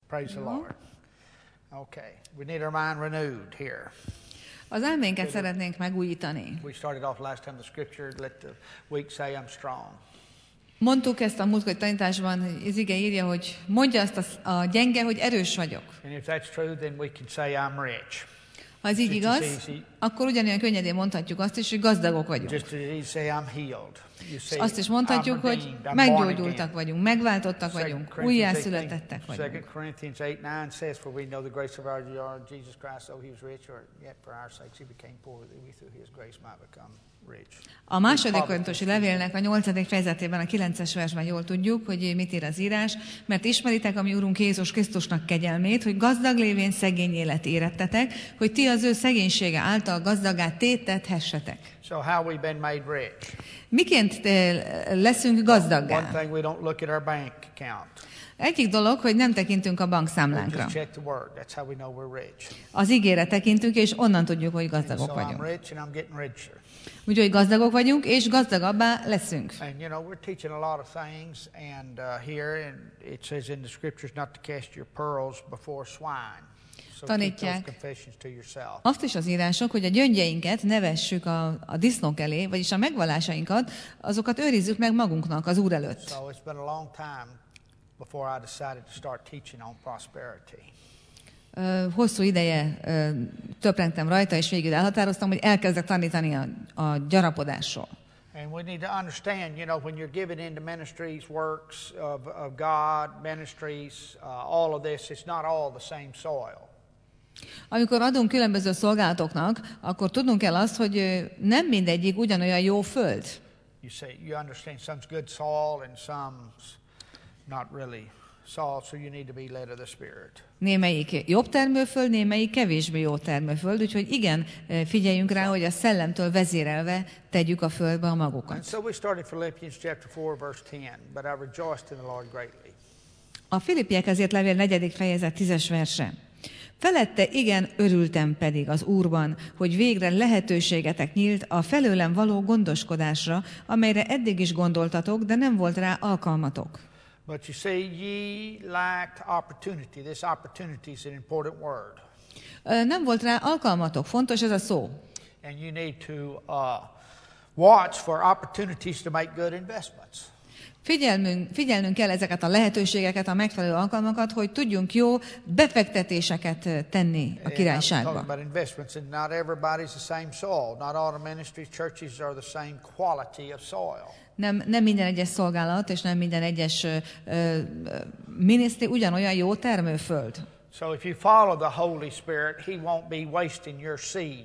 Praise the Lord. Okay, we need our mind renewed here. Az elménket szeretnénk megújítani. We started off last time the scripture, let the weak say I'm strong. Mondtuk ezt a múltkori tanításban, hogy az ige írja, hogy mondja azt a gyenge, hogy erős vagyok. And if that's true, then we can say I'm rich. Ha ez így igaz, akkor ugyanolyan könnyedén mondhatjuk azt is, hogy gazdagok vagyunk. Just as easy say I'm healed. És azt is mondhatjuk, hogy meggyógyultak vagyunk, megváltottak vagyunk, újjászületettek vagyunk. 2 Corinthians 8:9 says, for we know the grace of our Lord Jesus Christ, though he was rich, or yet for our sakes he became poor, that we through his grace might become rich. A második korintusi levélnek a 8. fejezetében, a 9-es versben jól tudjuk, hogy mit ír az írás, mert ismeritek a mi Urunk Jézus Krisztusnak kegyelmét, hogy gazdag lévén szegény élet érettetek, hogy ti az ő szegénysége által gazdaggá tétethessetek. So how we been made rich? Miként leszünk gazdaggá? One thing, we don't look at our bank account. Egyik dolog, hogy nem tekintünk a bankszámlánkra. Just check the word. That's how we know we're rich. Az igére tekintünk, és onnan tudjuk, hogy gazdagok vagyunk. I'm rich and I'm getting richer. Úgyhogy gazdagok vagyunk, és gazdagabbá leszünk. And you know, we're teaching a lot of things, and here and it says in the scriptures not to cast your pearls before swine. So tanítják azt is az írások, hogy a gyöngyeinket ne vessük a disznók elé, vagyis a megvallásainkat, azokat őrizzük meg magunknak az Úr előtt. So it's been a long time before I decided to start teaching on prosperity. Hosszú ideje töprengtem rajta, és végül elhatároztam, hogy elkezdek tanítani a gyarapodásról. And we need to understand, you know, when you're given into ministries, works of God, ministries, all of this, it's not all the same soil. Amikor adunk különböző szolgálatoknak, akkor tudnunk kell azt, hogy nem mindegyik ugyanolyan jó föld. You understand some's good soil and some's not really soil, so you need to be led of the Spirit. Némelyik jobb termőföld, némelyik kevésbé jó termőföld, úgyhogy igen, figyeljünk rá, hogy a szellemtől vezérelve tegyük a földbe a magukat. And so we started Philippians chapter 4 verse 10, but I rejoiced in the Lord greatly. A Filippiekhez írt levél 4. fejezet 10-es verse. Felette igen, örültem pedig az Úrban, hogy végre lehetőségetek nyílt a felőlem való gondoskodásra, amelyre eddig is gondoltatok, de nem volt rá alkalmatok. But you see, ye lacked opportunity. This opportunity is an important word. Nem volt rá alkalmatok, fontos ez a szó. And you need to watch for opportunities to make good investments. Figyelnünk kell ezeket a lehetőségeket, a megfelelő alkalmakat, hogy tudjunk jó befektetéseket tenni a királyságba. Nem minden egyes szolgálat és nem minden egyes minisztri ugyanolyan jó termőföld. So if you follow the Holy Spirit, he won't be wasting your seed.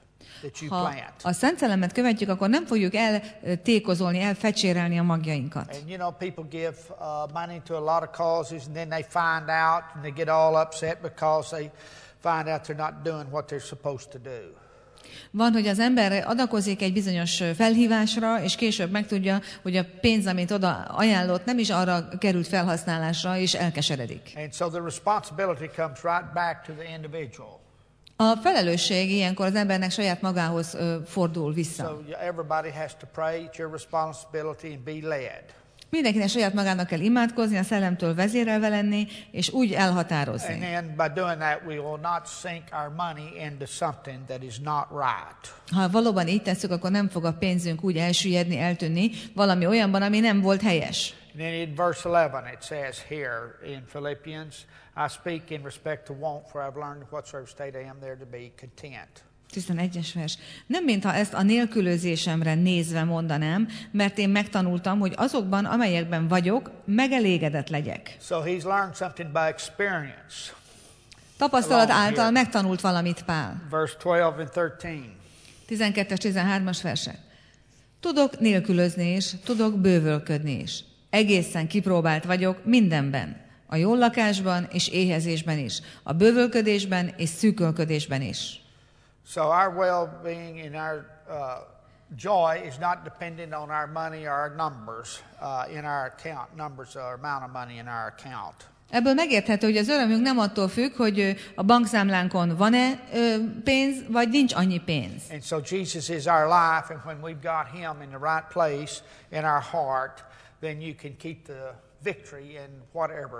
Ha a Szent Szellemet követjük, akkor nem fogjuk eltékozolni, elfecsérelni a magjainkat. And you know, people give money to a lot of causes, and then they find out, and they get all upset because they find out they're not doing what they're supposed to do. Van, hogy az ember adakozik egy bizonyos felhívásra, és később megtudja, hogy a pénz, amit oda ajánlott, nem is arra került felhasználásra, és elkeseredik. And so the responsibility comes right back to the individual. A felelősség ilyenkor az embernek saját magához fordul vissza. So everybody has to pray, it's your responsibility, and be led. Mindenkinek saját magának kell imádkozni, a szellemtől vezérelve lenni, és úgy elhatározni. And then by doing that, we will not sink our money into something that is not right. Ha valóban így tesszük, akkor nem fog a pénzünk úgy elsüllyedni, eltűnni valami olyanban, ami nem volt helyes. And then in verse 11 it says here in Philippians, I speak in respect to want, for I've learned whatsoever state I am there to be content. 11-es vers. Nem mintha ezt a nélkülözésemre nézve mondanám, mert én megtanultam, hogy azokban, amelyekben vagyok, megelégedett legyek. So he's learned something by experience. Tapasztalat által megtanult valamit Pál. Verse 12 and 13. 12-es, 13-as versek. Tudok nélkülözni is, tudok bővölködni is. Egészen kipróbált vagyok mindenben. A jól lakásban és éhezésben is. A bővölködésben és szűkölködésben is. So our well-being and our joy is not dependent on our money or our numbers in our account, numbers or amount of money in our account. Ebből megérthető, hogy az örömünk nem attól függ, hogy a bankszámlánkon van-e pénz, vagy nincs annyi pénz. And so Jesus is our life, and when we've got him in the right place in our heart, then you can keep the victory in whatever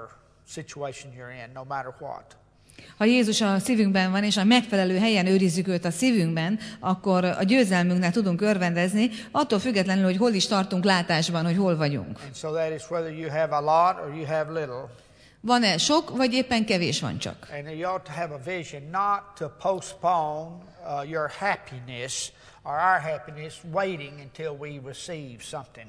situation you're in, no matter what. Ha Jézus a szívünkben van, és a megfelelő helyen őrizzük őt a szívünkben, akkor a győzelmünknek tudunk örvendezni, attól függetlenül, hogy hol is tartunk látásban, hogy hol vagyunk. And so that is whether you have a lot or you have little. Van-e sok, vagy éppen kevés van csak? And you ought to have a vision not to postpone your happiness or our happiness waiting until we receive something.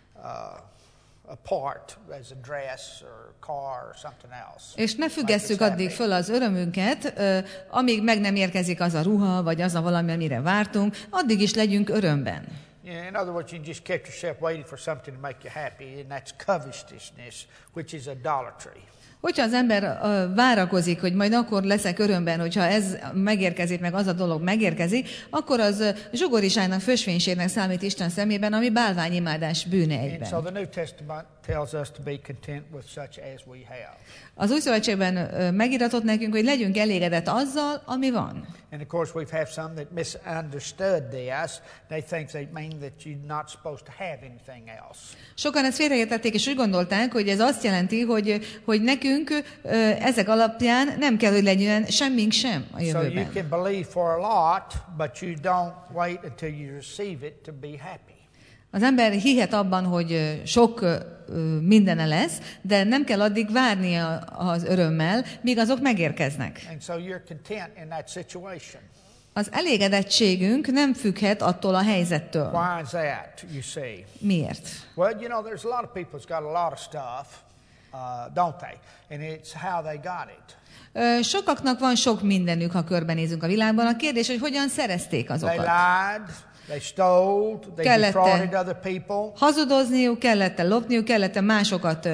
A part, as a dress or a car or something else. És ne függesszük addig föl az örömünket, amíg meg nem érkezik az a ruha, vagy az a valami, amire vártunk, addig is legyünk örömben. In other words, you just kept yourself waiting for something to make you happy, and that's covetousness, which is idolatry. Hogyha az ember várakozik, hogy majd akkor leszek örömben, hogyha ez megérkezik, meg az a dolog megérkezik, akkor az zsugoriságnak, fösvénységnek számít Isten szemében, ami bálványimádás bűne egyben. And so the New Testament tells us to be content with such as we have. Az Új Szövetségben megiratott nekünk, hogy legyünk elégedett azzal, ami van. And of course we've had some that misunderstood this. They think they mean that you're not supposed to have anything else. Sokan ezt félreértették, és úgy gondolták, hogy ez azt jelenti, hogy nekünk ezek alapján nem kell, hogy legyen semmink sem a jövőben. So you can believe for a lot, but you don't wait until you receive it to be happy. Az ember hihet abban, hogy sok mindene lesz, de nem kell addig várnia az örömmel, míg azok megérkeznek. And so you're content in that situation. Az elégedettségünk nem függhet attól a helyzettől. Why is that, you see? Miért? Well, you know, there's a lot of people who's got a lot of stuff, don't they? And it's how they got it. Sokaknak van sok mindenük, ha körbenézünk a világban. A kérdés, hogy hogyan szerezték azokat. They lied, they stole, they defrauded other people. Hazudozniuk, kellett lopniuk, kellett másokat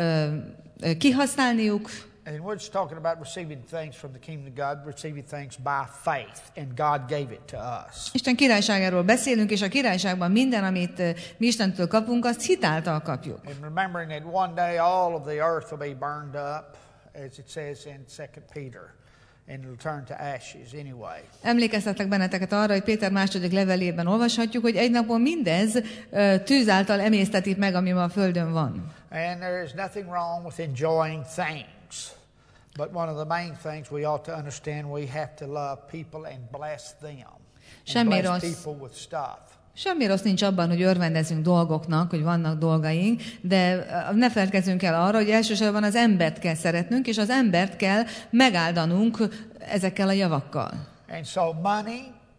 kihasználniuk. And we're just talking about receiving things from the kingdom of God, receiving things by faith, and God gave it to us. Isten királyságáról beszélünk, és a királyságban minden, amit mi Istentől kapunk, azt hitáltal kapjuk. And remembering that one day all of the earth will be burned up, as it says in 2 Peter, and it'll turn to ashes anyway. Emlékeztetlek benneteket arra, hogy Péter második levelében olvashatjuk, hogy egy napon mindez tűz által emésztetik meg, ami ma a földön van. And there is nothing wrong with enjoying things. But one of the main things we ought to understand, we have to love people and bless them. And bless people with stuff. Semmi rossz nincs abban, hogy örvendezünk dolgoknak, hogy vannak dolgaink, de ne feledkezzünk el arra, hogy elsősorban az embert kell szeretnünk, és az embert kell megáldanunk ezekkel a javakkal. And so money,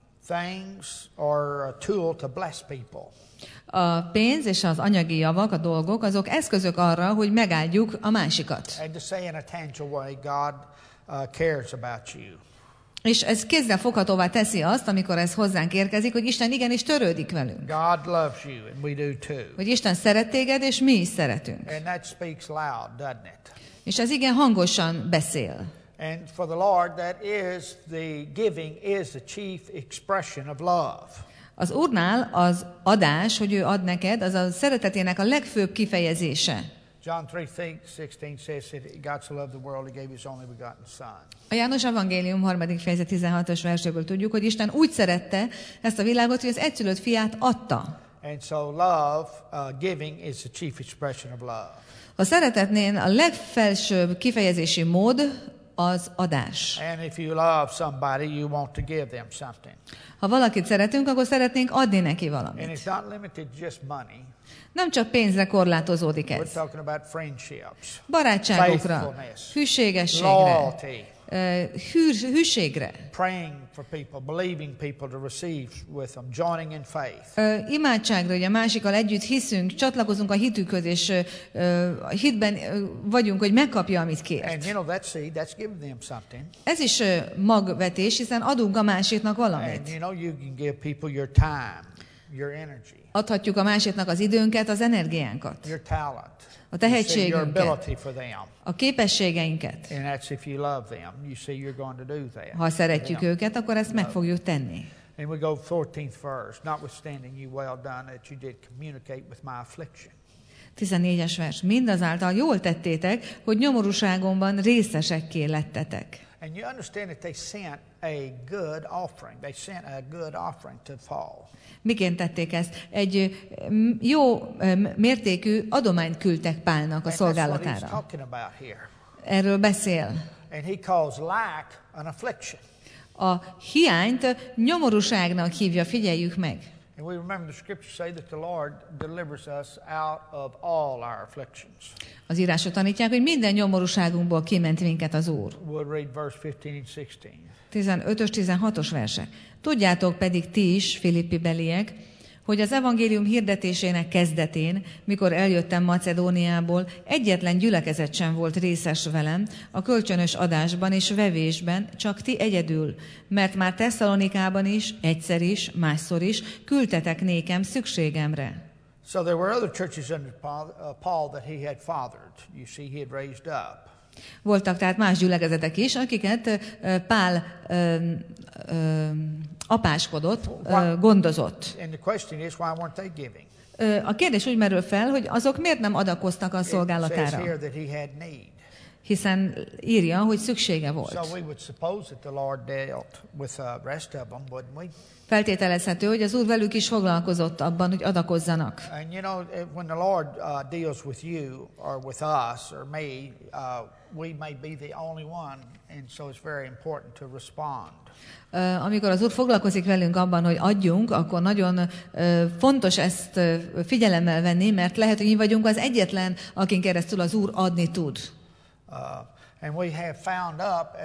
things are a tool to bless people. A pénz és az anyagi javak, a dolgok, azok eszközök arra, hogy megáldjuk a másikat. And to say in a tangible way, God cares about you. És ez kézzel foghatóvá teszi azt, amikor ez hozzánk érkezik, hogy Isten igenis törődik velünk. God loves you, and we do too. Hogy Isten szeret téged, és mi is szeretünk. And that speaks loud, doesn't it? És ez igen hangosan beszél. And for the Lord, that is the giving is the chief expression of love. Az Úrnál az adás, hogy ő ad neked, az a szeretetének a legfőbb kifejezése. John 3:16 says that God so loved the world, he gave his only begotten son. A János Evangélium 3. fejezet 16-os verséből tudjuk, hogy Isten úgy szerette ezt a világot, hogy az egyszülött fiát adta. And so love, giving is the chief expression of love. A szeretetnél a legfelsőbb kifejezési mód az adás. And if you love somebody, you want to give them something. Ha valakit szeretünk, akkor szeretnénk adni neki valamit. And it's not limited just money. Nem csak pénzre korlátozódik ez. We're talking about friendships, barátságokra, hűségességre, loyalty, hűségre. Praying for people, believing people to receive with them, joining in faith. Imádságra, hogy a másikkal együtt hiszünk, csatlakozunk a hitükhöz, és hitben vagyunk, hogy megkapja, amit kér. And you know that seed, that's giving them something. Ez is magvetés, hiszen adunk a másiknak valamit. And you know you can give people your time, your energy. Adhatjuk a másiknak az időnket, az energiánkat, your talent, a tehetségünket, a képességeinket. And that's if you love them. You see you're going to do that. Ha szeretjük őket, akkor ezt meg fogjuk tenni. And we go 14th verse. Notwithstanding you well done that you did communicate with my affliction. 14-es vers. Mindazáltal jól tettétek, hogy nyomorúságomban részesekké lettetek. And you understand that they sent a good offering. They sent a good offering to Paul. Miként tették ezt? Egy jó mértékű adományt küldtek Pálnak a szolgálatára. erről beszél. And he calls lack an affliction. A hiányt nyomorúságnak hívja, figyeljük meg. And we remember the scriptures say that the Lord delivers us out of all our afflictions. Az írások tanítják, hogy minden nyomorúságunkból kiment minket az Úr. We'll read verse 15 and 16. 15-ös, 16-os versek. Tudjátok pedig ti is, Filippi beliek, hogy az evangélium hirdetésének kezdetén, mikor eljöttem Macedóniából, egyetlen gyülekezet sem volt részes velem a kölcsönös adásban és vevésben, csak ti egyedül, mert már Tesszalonikában is, egyszer is, másszor is küldtetek nékem szükségemre. So there were other churches under Paul that he had fathered. You see, he had raised up. Voltak tehát más gyülekezetek is, akiket Pál apáskodott, gondozott. And the question is, why weren't they giving? A kérdés úgy merül fel, hogy azok miért nem adakoztak a It says szolgálatára, here that he had need. hiszen írja, hogy szüksége volt. So we would suppose that the Lord dealt with the rest of them, wouldn't we? Feltételezhető, hogy az Úr velük is foglalkozott abban, hogy adakozzanak. And you know, when the Lord deals with you or with us or me, we may be the only one, and so it's very important to respond. Amikor az Úr foglalkozik velünk abban, hogy adjunk, akkor nagyon fontos ezt figyelemmel venni, mert lehet, hogy mi vagyunk az egyetlen, akin keresztül az Úr adni tud. And we have found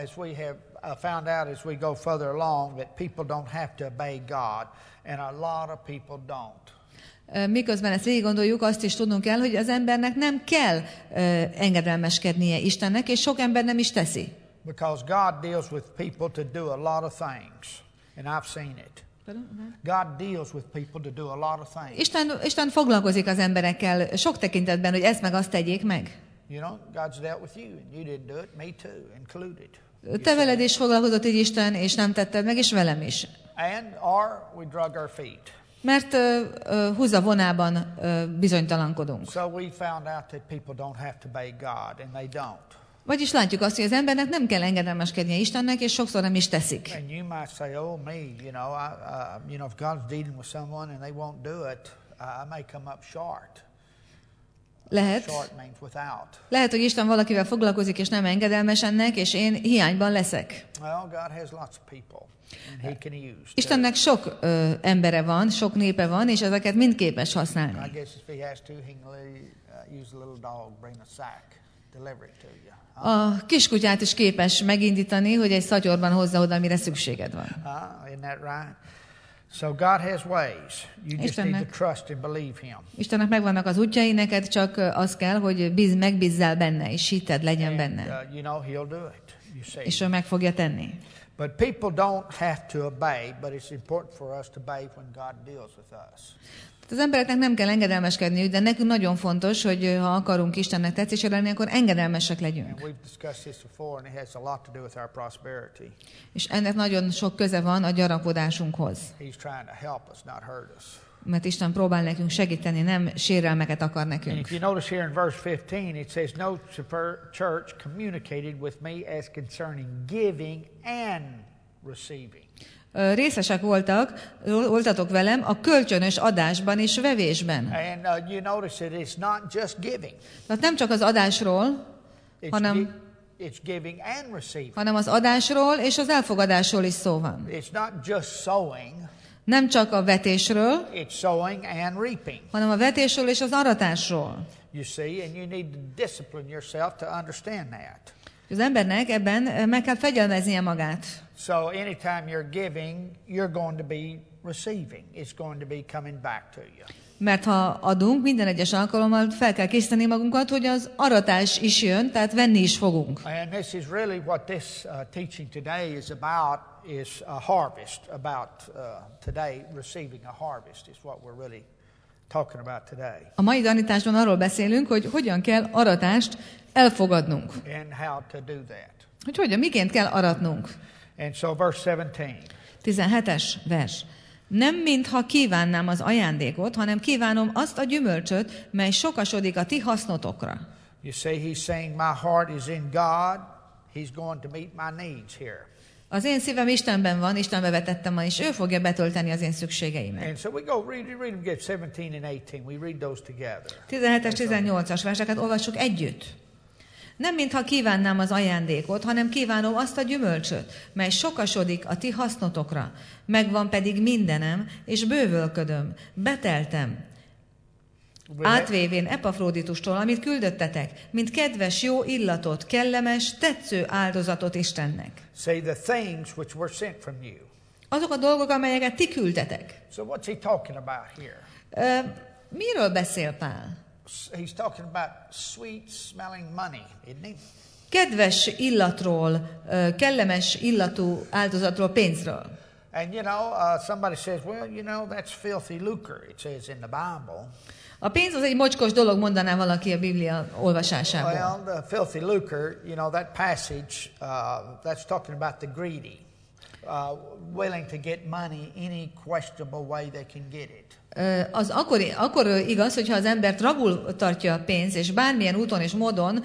out as we go further along that people don't have to obey God, and a lot of people don't. Miközben ezt végig gondoljuk, azt is tudnunk kell, hogy az embernek nem kell engedelmeskednie Istennek, és sok ember nem is teszi. Because God deals with people to do a lot of things, and I've seen it. God deals with people to do a lot of things. Isten foglalkozik az emberekkel sok tekintetben, hogy ezt meg azt tegyék meg. You know, God's dealt with you, and you didn't do it, me too, included. Te veled is foglalkozott így Isten, és nem tetted meg, és velem is. And or we drug our feet. Mert húzavonában bizonytalankodunk. So we found out that people don't have to obey God, and they don't. Vagyis látjuk azt, hogy az embernek nem kell engedelmeskednie Istennek, és sokszor nem is teszik. And you might say, "Oh, me, if God's dealing with someone and they won't do it, I may come up short." Short means without. Lehet, hogy Isten valakivel foglalkozik, és nem engedelmes ennek, és én hiányban leszek. Well, God has lots of people, and He can use. Istennek sok embere van, sok népe van, és ezeket mind képes használni. I guess if He has to, He can use a little dog, bring a sack, deliver it to you. A kiskutyát is képes megindítani, hogy egy szatyorban hozza oda, amire szükséged van. Isn't that right? So God has ways. You just need to trust and believe Him. Istennek megvannak az útjai, neked csak az kell, hogy megbízzál benne, és hitted legyen benne. He'll do it. You see. És ő meg fogja tenni. But people don't have to obey, but it's important for us to obey when God deals with us. Az embereknek nem kell engedelmeskedniük, de nekünk nagyon fontos, hogy ha akarunk Istennek tetszésre lenni, akkor engedelmesek legyünk. És ennek nagyon sok köze van a gyarapodásunkhoz. Mert Isten próbál nekünk segíteni, nem sérelmeket akar nekünk. If you notice here in verse 15, it says, "No church communicated with me as concerning giving and receiving." Részesek voltatok velem a kölcsönös adásban és vevésben. And you notice that it's not just giving. Tehát nem csak az adásról, it's giving and receiving. hanem az adásról és az elfogadásról is szó van. It's not just sowing. Nem csak a vetésről, it's sowing and reaping. hanem a vetésről és az aratásról. You see, and you need to discipline yourself to understand that. Az embernek ebben meg kell fegyelmeznie magát. So anytime you're giving, you're going to be receiving. It's going to be coming back to you. Mert ha adunk, minden egyes alkalommal fel kell készíteni magunkat, hogy az aratás is jön, tehát venni is fogunk. And this is really what this teaching today is about, is a harvest, about today receiving a harvest is what we're really talking about today. A mai tanításban arról beszélünk, hogy hogyan kell aratást elfogadnunk. And how to do that. Hogy hogyan, miként kell aratnunk. And so verse 17. 17-es vers. Nem mintha kívánnám az ajándékot, hanem kívánom azt a gyümölcsöt, mely sokasodik a ti hasznotokra. You see, he's saying my heart is in God. He's going to meet my needs here. Az én szívem Istenben van, Istenbe vetettem van, és ő fogja betölteni az én szükségeimet. And so we go read them again, 17 and 18. We read those together. 17-es, 18-as verseket olvassuk együtt. Nem mintha kívánnám az ajándékot, hanem kívánom azt a gyümölcsöt, mely sokasodik a ti hasznotokra. Megvan pedig mindenem, és bővölködöm, beteltem, átvévén Epafroditustól, amit küldöttetek, mint kedves, jó illatot, kellemes, tetsző áldozatot Istennek. Say the things which were sent from you. Azok a dolgok, amelyeket ti küldtetek. So what's he talking about here? Miről beszél Pál? He's talking about sweet smelling money, isn't he? Kedves illatról, kellemes illatú áldozatról, pénzről. And somebody says, well, that's filthy lucre, it says in the Bible. A pénz az egy mocskos dolog, mondaná valaki a Biblia olvasásából. Well, the filthy lucre, that passage, that's talking about the greedy, willing to get money any questionable way they can get it. Az akkor igaz, hogyha az embert rabul tartja a pénz, és bármilyen úton és módon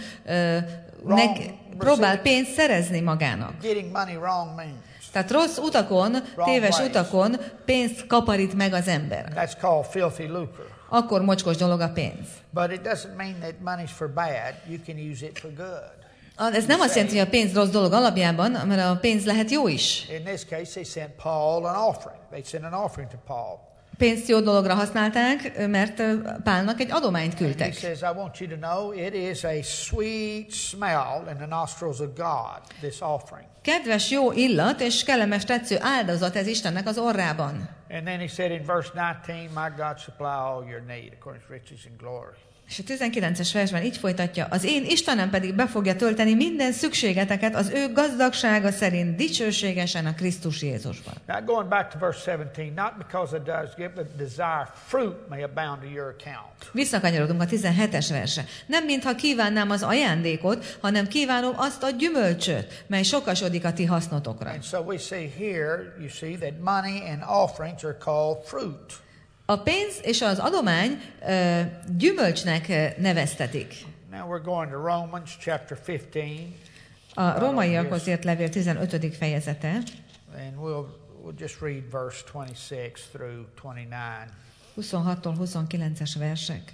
próbál pénzt szerezni magának. Getting money wrong means. Tehát rossz utakon, téves utakon pénzt kaparít meg az ember. That's called filthy lucre. Akkor mocskos dolog a pénz. But it doesn't mean that money's for bad. You can use it for good. Ez nem azt jelenti, hogy a pénz rossz dolog alapjában, mert a pénz lehet jó is. In this case, they sent Paul an offering. They sent an offering to Paul. Pénzt jó dologra használták, mert Pálnak egy adományt küldtek. He says, I want you to know it is a sweet smell in the nostrils of God, this offering. Kedves, jó illat és kellemes tetsző áldozat ez Istennek az orrában. And then he said in verse 19, my God supply all your need according to riches and glory. És a 19-es versben így folytatja, az én Istenem pedig be fogja tölteni minden szükségeteket az ő gazdagsága szerint dicsőségesen a Krisztus Jézusban. Now going back to verse 17, not because it does give, but desire fruit may abound to your account. Visszakanyarodunk a 17-es versre. Nem mintha kívánnám az ajándékot, hanem kívánom azt a gyümölcsöt, mely sokasodik a ti hasznotokra. And so we see here, you see that money and offerings are called fruit. A pénz és az adomány gyümölcsnek neveztetik. Now we're going to Romans chapter 15. A rómaiakhoz írt levél 15. fejezete. And we'll just read verse 26 through 29. 26-tól 29-es versek.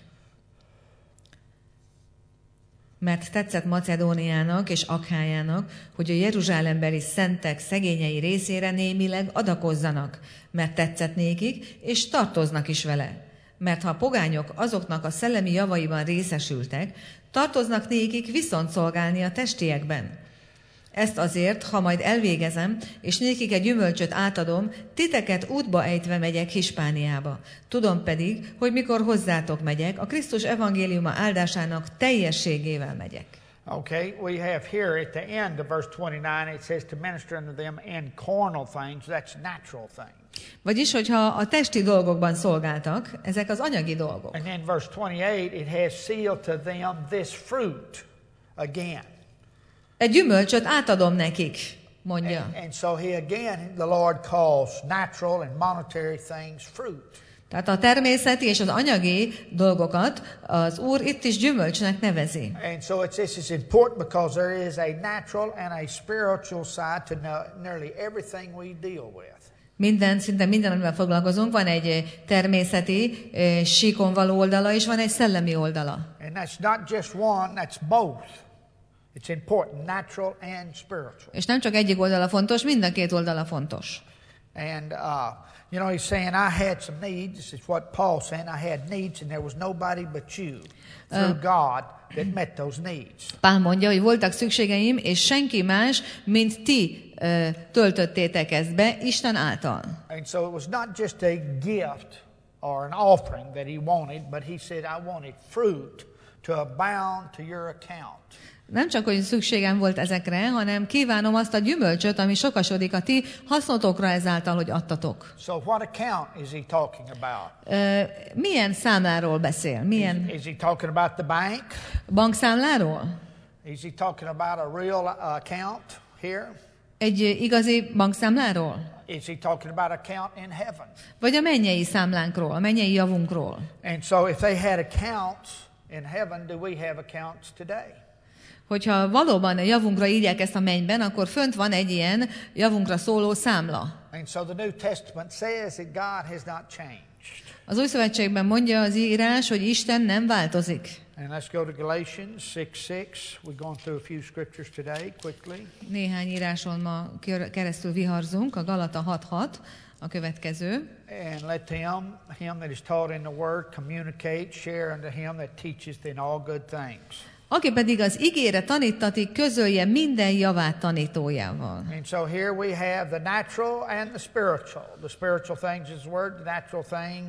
Mert tetszett Macedóniának és Akhájának, hogy a jeruzsálembeli szentek szegényei részére némileg adakozzanak, mert tetszett nékik, és tartoznak is vele. Mert ha a pogányok azoknak a szellemi javaiban részesültek, tartoznak nékik viszont szolgálni a testiekben. Ezt azért, ha majd elvégezem, és nékik egy gyümölcsöt átadom, titeket útba ejtve megyek Hispániába. Tudom pedig, hogy mikor hozzátok megyek, a Krisztus evangéliuma áldásának teljességével megyek. Okay, we have here at the end of verse 29, it says to minister unto them in carnal things, that's natural things. Vagyis, hogyha a testi dolgokban szolgáltak, ezek az anyagi dolgok. And then verse 28, it has sealed to them this fruit again. Egy gyümölcsöt átadom nekik, mondja. And so the Lord calls natural and monetary things fruit. Tehát a természeti és az anyagi dolgokat az Úr itt is gyümölcsnek nevezi. And so this is important because there is a natural and a spiritual side to nearly everything we deal with. Szinte minden, amivel foglalkozunk, van egy természeti, síkon való oldala, és van egy szellemi oldala. And that's not just one, that's both. It's important, natural and spiritual. És nem csak egyik oldala fontos, mind a két oldala fontos. And he's saying, I had some needs. This is what Paul's saying. I had needs, and there was nobody but you through God that met those needs. Pál mondja, hogy voltak szükségeim, és senki más, mint ti töltöttétek ezt be Isten által. And so it was not just a gift or an offering that he wanted, but he said, I wanted fruit to abound to your account. Nem csak, hogy szükségem volt ezekre, hanem kívánom azt a gyümölcsöt, ami sokasodik a ti hasznotokra ezáltal, hogy adtatok. So what account is he talking about? Milyen számláról beszél? Milyen? Is he talking about the bank? Bankszámláról? Is he talking about a real account here? Egy igazi bankszámláról? Is he talking about account in heaven? Vagy a mennyei számlánkról, a mennyei javunkról? And so if they had accounts in heaven, do we have accounts today? Hogyha valóban a javunkra írják ezt a mennyben, akkor fönt van egy ilyen javunkra szóló számla. And so the New Testament says that God has not changed. Az Új Szövetségben mondja az írás, hogy Isten nem változik. And let's go to Galatians 6:6. We're going through a few scriptures today, quickly. Néhány íráson ma keresztül viharzunk, a Galata 6:6 a következő. And let him that is taught in the word communicate, share unto him that teacheth in all good things. Aki pedig az igére tanítatik, közölje minden javát tanítójával. And so here we have the natural and the spiritual. The spiritual things is the word, the natural thing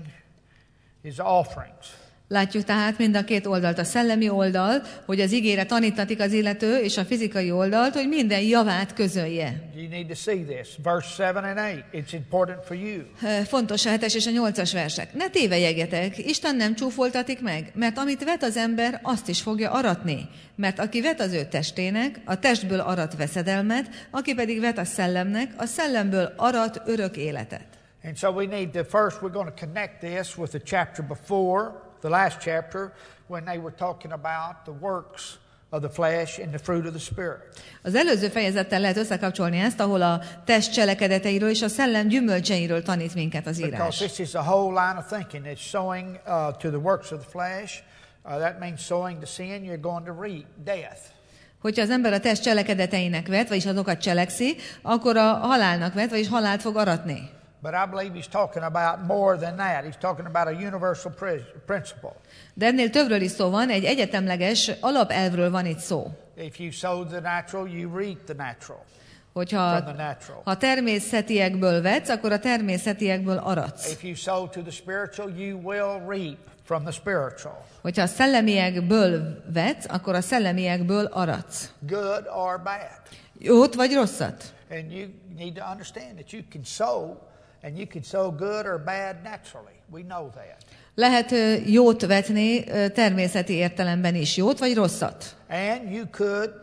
is offerings. Látjuk tehát mind a két oldalt, a szellemi oldal, hogy az igére tanítatik az illető, és a fizikai oldalt, hogy minden javát közölje. You need to see this. Verse 7 and 8. It's important for you. Fontos a 7-es és a 8-as versek. Ne tévejegjetek, Isten nem csúfoltatik meg, mert amit vet az ember, azt is fogja aratni. Mert aki vet az ő testének, a testből arat veszedelmet, aki pedig vet a szellemnek, a szellemből arat örök életet. And so we need to first, we're going to connect this with the chapter before, the last chapter, when they were talking about the works of the flesh and the fruit of the Spirit. Az előző fejezettel lehet összekapcsolni ezt, ahol a test cselekedeteiről és a szellem gyümölcseiről tanít minket az írás. Because this is a whole line of thinking. It's sowing to the works of the flesh. That means sowing to sin, you're going to reap death. Hogyha az ember a test cselekedeteinek vet, vagyis azokat cselekszi, akkor a halálnak vet, vagyis halált fog aratni. But I believe he's talking about more than that. He's talking about a universal principle. De ennél többről is szó van, egy egyetemleges alapelvről van itt szó. If you sow the natural, you reap the natural. Hogyha ha természetiekből vetsz, akkor a természetiekből aratsz. If you sow to the spiritual, you will reap from the spiritual. Hogyha a szellemiekből vetsz, akkor a szellemiekből aratsz. Good or bad. Jót vagy rosszat. And you need to understand that you can sow, and you can sow good or bad naturally. We know that. Lehet jót vetni természeti értelemben is, jót vagy rosszat. And you could,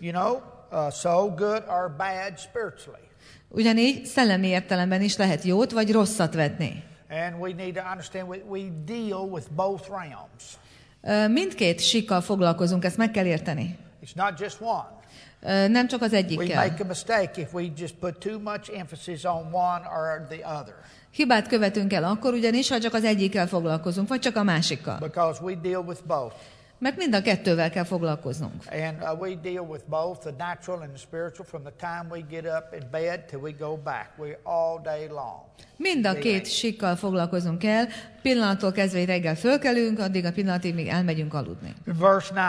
sow good or bad spiritually. Ugyanígy szellemi értelemben is lehet jót vagy rosszat vetni. And we need to understand we deal with both realms. Mindkét síkkal foglalkozunk, ezt meg kell érteni. It's not just one. Nem csak az We egyikkel. make a mistake if we just put too much emphasis on one or the other. Hibát követünk el akkor ugyanis, ha csak az egyikkel foglalkozunk, vagy csak a másikkal. Because we deal with both. Mert mind a kettővel kell foglalkoznunk. And we deal with both the natural and the spiritual from the time we get up in bed till we go back. We're all day long. Mind a két síkkal foglalkozunk el, pillanattól kezdve, hogy reggel fölkelünk, addig a pillanatig, míg elmegyünk aludni. Verse 9.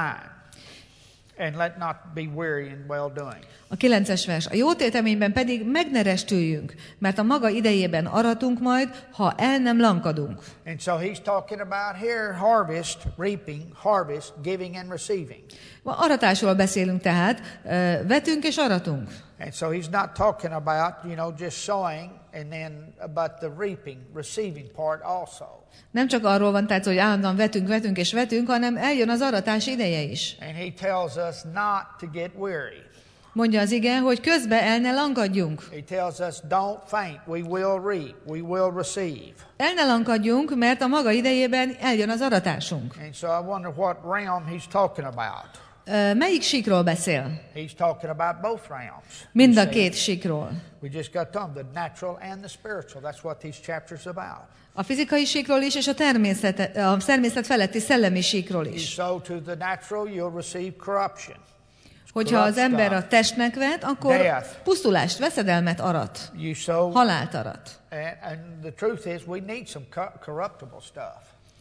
And let not be weary in well doing. A 9-es vers. A jó téteményben pedig meg ne restüljünk, mert a maga idejében aratunk majd, ha el nem lankadunk. And so he's talking about here harvest, reaping, harvest, giving and receiving. Aratásról beszélünk tehát, vetünk és aratunk. And so he's not talking about, just sowing and then about the reaping, receiving part also. Nem csak arról van tehát, hogy állandóan vetünk és vetünk, hanem eljön az aratás ideje is. And he tells us not to get weary. Mondja az ige, hogy közben el ne lankadjunk. He tells us don't faint, we will reap, we will receive. El ne lankadjunk, mert a maga idejében eljön az aratásunk. And so I wonder what realm he's talking about. Melyik síkról beszél? He's talking about both realms. Mind a két síkról. We just got to the natural and the spiritual. That's what these chapters are about. A fizikai síkról is, és a természet feletti szellemi síkról is. You sow to the natural, you'll receive corruption. Hogyha az ember a testnek vet, akkor pusztulást, veszedelmet arat. Halált arat. And the truth is we need some corruptible stuff.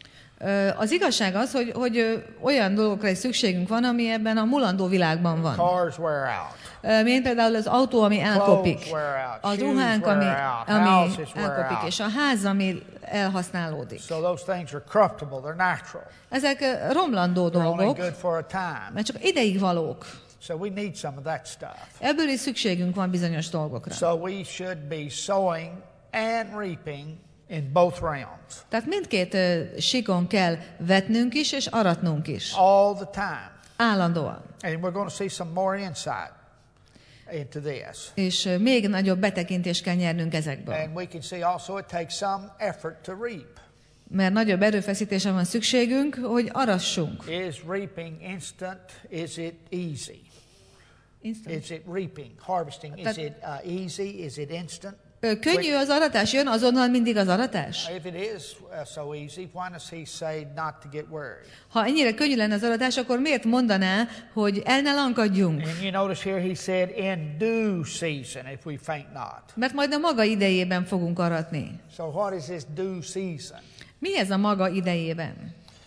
Az igazság az, hogy olyan dolgokra is szükségünk van, ami ebben a mulandó világban van. Cars wear out. Mint például az autó, ami elkopik, az ruhánk, ami elkopik, és a ház, ami elhasználódik. So those things are corruptible, they're natural. Ezek romlandó dolgok, mert csak ideig valók. So we need some of that stuff. Ebből is szükségünk van bizonyos dolgokra. So we should be sowing and reaping in both realms. Tehát mindkét síkon kell vetnünk is, és aratnunk is. All the time. Állandóan. And we're going to see some more insight into this. És még nagyobb betekintést kell nyernünk ezekből. And we can see also it takes some effort to reap. Mert nagyobb erőfeszítésre van szükségünk, hogy arassunk. Is reaping instant? Is it easy? Instant. Is it reaping, harvesting? Is it easy? Is it instant? Könnyű az aratás? Jön azonnal mindig az aratás? If it is so easy, why does he say not to get worried? Ha ennyire könnyű lenne az aratás, akkor miért mondaná, hogy el ne lankadjunk? And you notice here he said, in due season, if we faint not. Mert majd a maga idejében fogunk aratni. So what is this due season? Mi ez a maga idejében?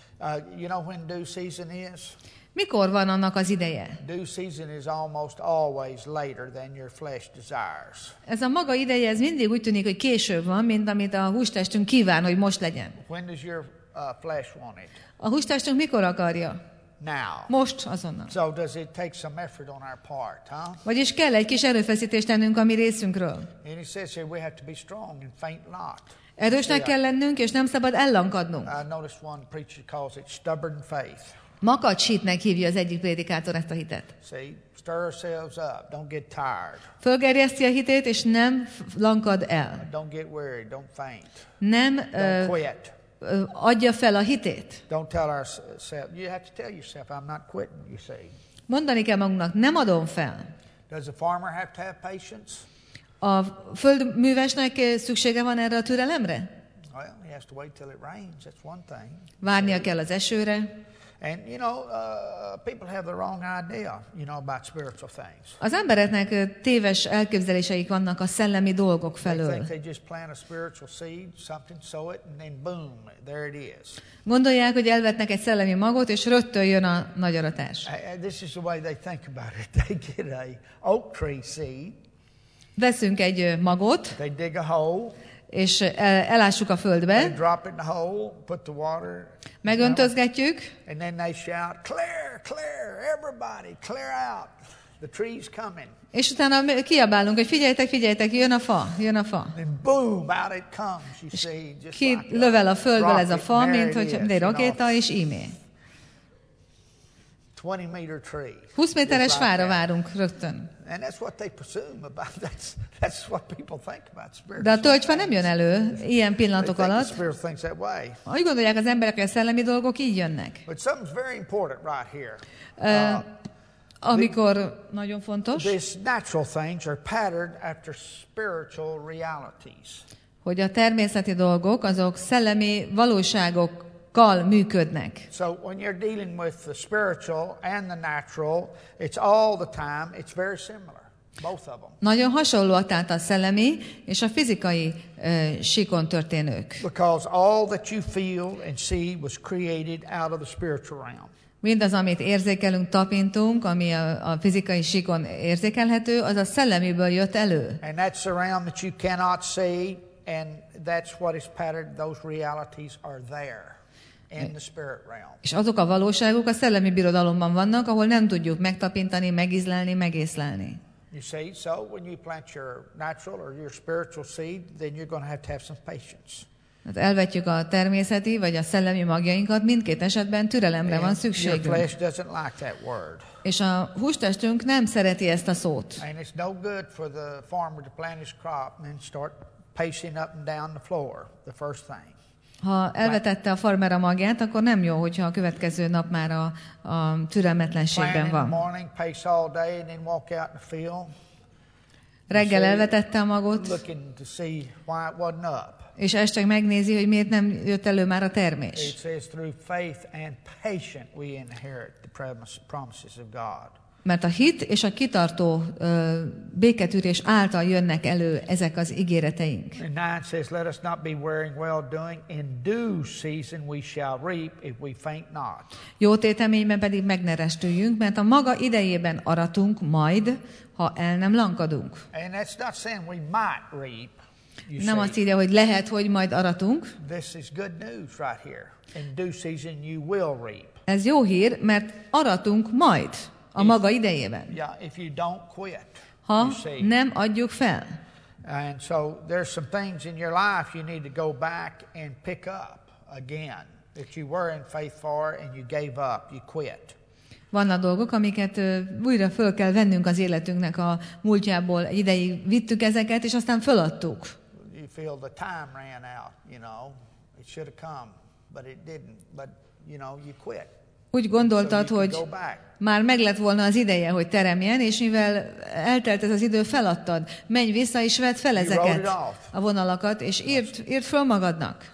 You know when due season is? Mikor van annak az ideje? Due season is almost always later than your flesh desires. Ez a maga ideje, ez mindig úgy tűnik, hogy később van, mint amit a hústestünk kíván, hogy most legyen. When does your flesh want it? A hústestünk mikor akarja? Now. Most, azonnal. So does it take some effort on our part, huh? Vagyis kell egy kis erőfeszítést tennünk a mi részünkről. And he says here we have to be strong and faint not. Erősnek kell lennünk, és nem szabad ellankadnunk. I noticed one preacher calls it stubborn faith. Makacsítnek hívja az egyik prédikátor ezt a hitet. See, stir ourselves up. Don't get tired. Fölgerjeszti a hitét, és nem lankad el. Don't get weary. Don't faint. Nem Don't quit. adja fel a hitét. Don't tell ourselves. You have to tell yourself, I'm not quitting, you see. Mondani kell magunknak, nem adom fel. Does a farmer have to have patience? A földművesnek szüksége van erre a türelemre? Well, he has to wait till it rains. That's one thing. Várnia kell az esőre. And, you know, people have the wrong idea, you know, about spiritual things. Az embereknek téves elképzeléseik vannak a szellemi dolgok They felől. think they just plant a spiritual seed, something, sow it, and then boom, there it is. Gondolják, hogy elvetnek egy szellemi magot, és rögtön jön a nagy aratás. This is the way they think about it. They get a oak tree seed, Veszünk egy magot, they dig a hole, és elássuk a they földbe, drop it in the hole, put the water, megöntözgetjük, and then they shout, clear, clear, everybody, clear out. The tree's coming. és utána kiabálunk, hogy figyeljetek, figyeljetek, jön a fa, jön a fa. Then boom, out it comes, you see, just Ki like lövel a földből ez a rocket, fa, and there mint it hogy is, egy you know, rakéta, és ímé. 20-meter tree. 20 méteres Just like fára that. várunk rögtön. And that's what they presume about. That's what people think about spirit. De a tölgyfa nem jön elő ilyen They pillanatok think the alatt. spirit thinks that way. Úgy gondolják az emberek, hogy a szellemi dolgok így jönnek. But something's very important right here. Amikor nagyon fontos, These natural things are patterned after spiritual realities. hogy a természeti dolgok, azok szellemi valóságokkal működnek. So when you're dealing with the spiritual and the natural, it's all the time, it's very similar, both of them. Nagyon hasonlóak tehát a szellemi és a fizikai síkon történők. Because all that you feel and see was created out of the spiritual realm. Mindaz, amit érzékelünk, tapintunk, ami a fizikai síkon érzékelhető, az a szellemiből jött elő. And that's the realm that you cannot see, and that's what is patterned. Those realities are there in the spirit realm. És azok a valóságok a szellemi birodalomban vannak, ahol nem tudjuk megtapintani, megízlelni, megészlelni. You see, so when you plant your natural or your spiritual seed, then you're going to have some patience. Hát elvetjük a természeti vagy a szellemi magjainkat, mindkét esetben türelemre van Your szükségünk. flesh doesn't like that word. És a hústestünk nem szereti ezt a szót. And it's no good for the farmer to plant his crop and then start pacing up and down the floor, the first thing. Ha elvetette a farmer a magját, akkor nem jó, hogyha a következő nap már a türelmetlenségben Plant in the van. morning, pace all day, and then walk out in the field, Reggel elvetette a magot, looking to see why it wasn't up. és este megnézi, hogy miért nem jött elő már a termés. It says through faith and patience we inherit the promises of God. Mert a hit és a kitartó béketűrés által jönnek elő ezek az ígéreteink. And 9 says, let us not be wearing well doing. In due season we shall reap if we faint not. Jó téteményben pedig meg ne restüljünk, mert a maga idejében aratunk majd, ha el nem lankadunk. And that's not saying we might reap. You Nem see. azt írja, hogy lehet, hogy majd aratunk. This is good news right here. In due season you will reap. Ez jó hír, mert aratunk majd a maga idejében, Yeah, if you don't quit. ha You see. nem adjuk fel. And so there's some things in your life you need to go back and pick up again that you were in faith for and you gave up, you quit. Vannak dolgok, amiket újra föl kell vennünk az életünknek a múltjából. Egy ideig vittük ezeket, és aztán föladtuk. You feel the time ran out, you know. It should have come, but it didn't. But, you know, you quit. Úgy gondoltad, So you hogy could go back. már meg lett volna az ideje, hogy teremjen, és mivel eltelt ez az idő, feladtad. Menj vissza, és vedd fel ezeket a vonalakat, és írd föl magadnak.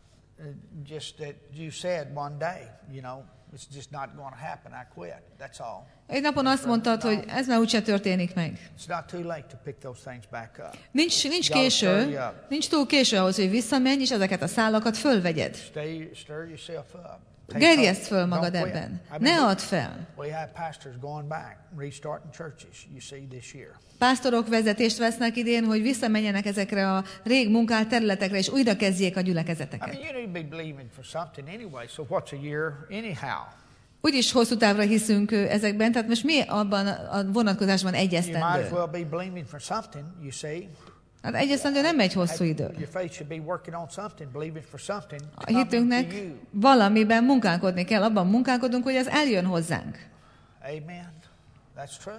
Just that you said one day, it's just not going to happen. I quit. That's all. Egy napon azt mondtad, hogy ez már úgyse történik meg. It's not too late to pick those things back up. Nincs késő, nincs túl késő ahhoz, hogy visszamenj, és ezeket a szálakat fölvegyed. Stir yourself up. Gerjeszd föl magad ebben. Ne add fel. We have pastors going back, restarting churches, you see, this year. Pásztorok vezetést vesznek idén, hogy visszamenjenek ezekre a rég munkált területekre, és újra kezdjék a gyülekezeteket. You need to be believing for something anyway, so what's a year anyhow? Úgyis hosszú távra hiszünk ezekben, tehát most mi abban a vonatkozásban You might as egyesztendő? well be believing for something, you see. Hát egyesztendő nem egy hosszú idő. Your faith should be working on something, believing for something. A hitünknek valamiben munkálkodni kell, abban munkálkodunk, hogy ez eljön hozzánk. Amen. That's true.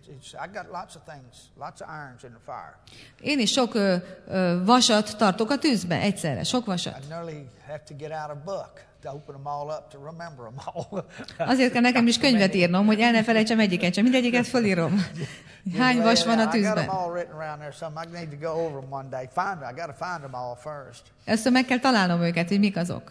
I got lots of things, lots of irons in the fire. Én is sok vasat tartok a tűzbe egyszerre, sok vasat. I nearly have to get out a book to open them all up, to remember them all. Azért kell nekem is könyvet írnom, hogy el ne felejtsem egyiket sem, mindegyiket fölírom. Hány vas van a I got tűzben? them all written around there, so I need to go over them one day. I got to find them all first. Először meg kell találnom őket, hogy mik azok.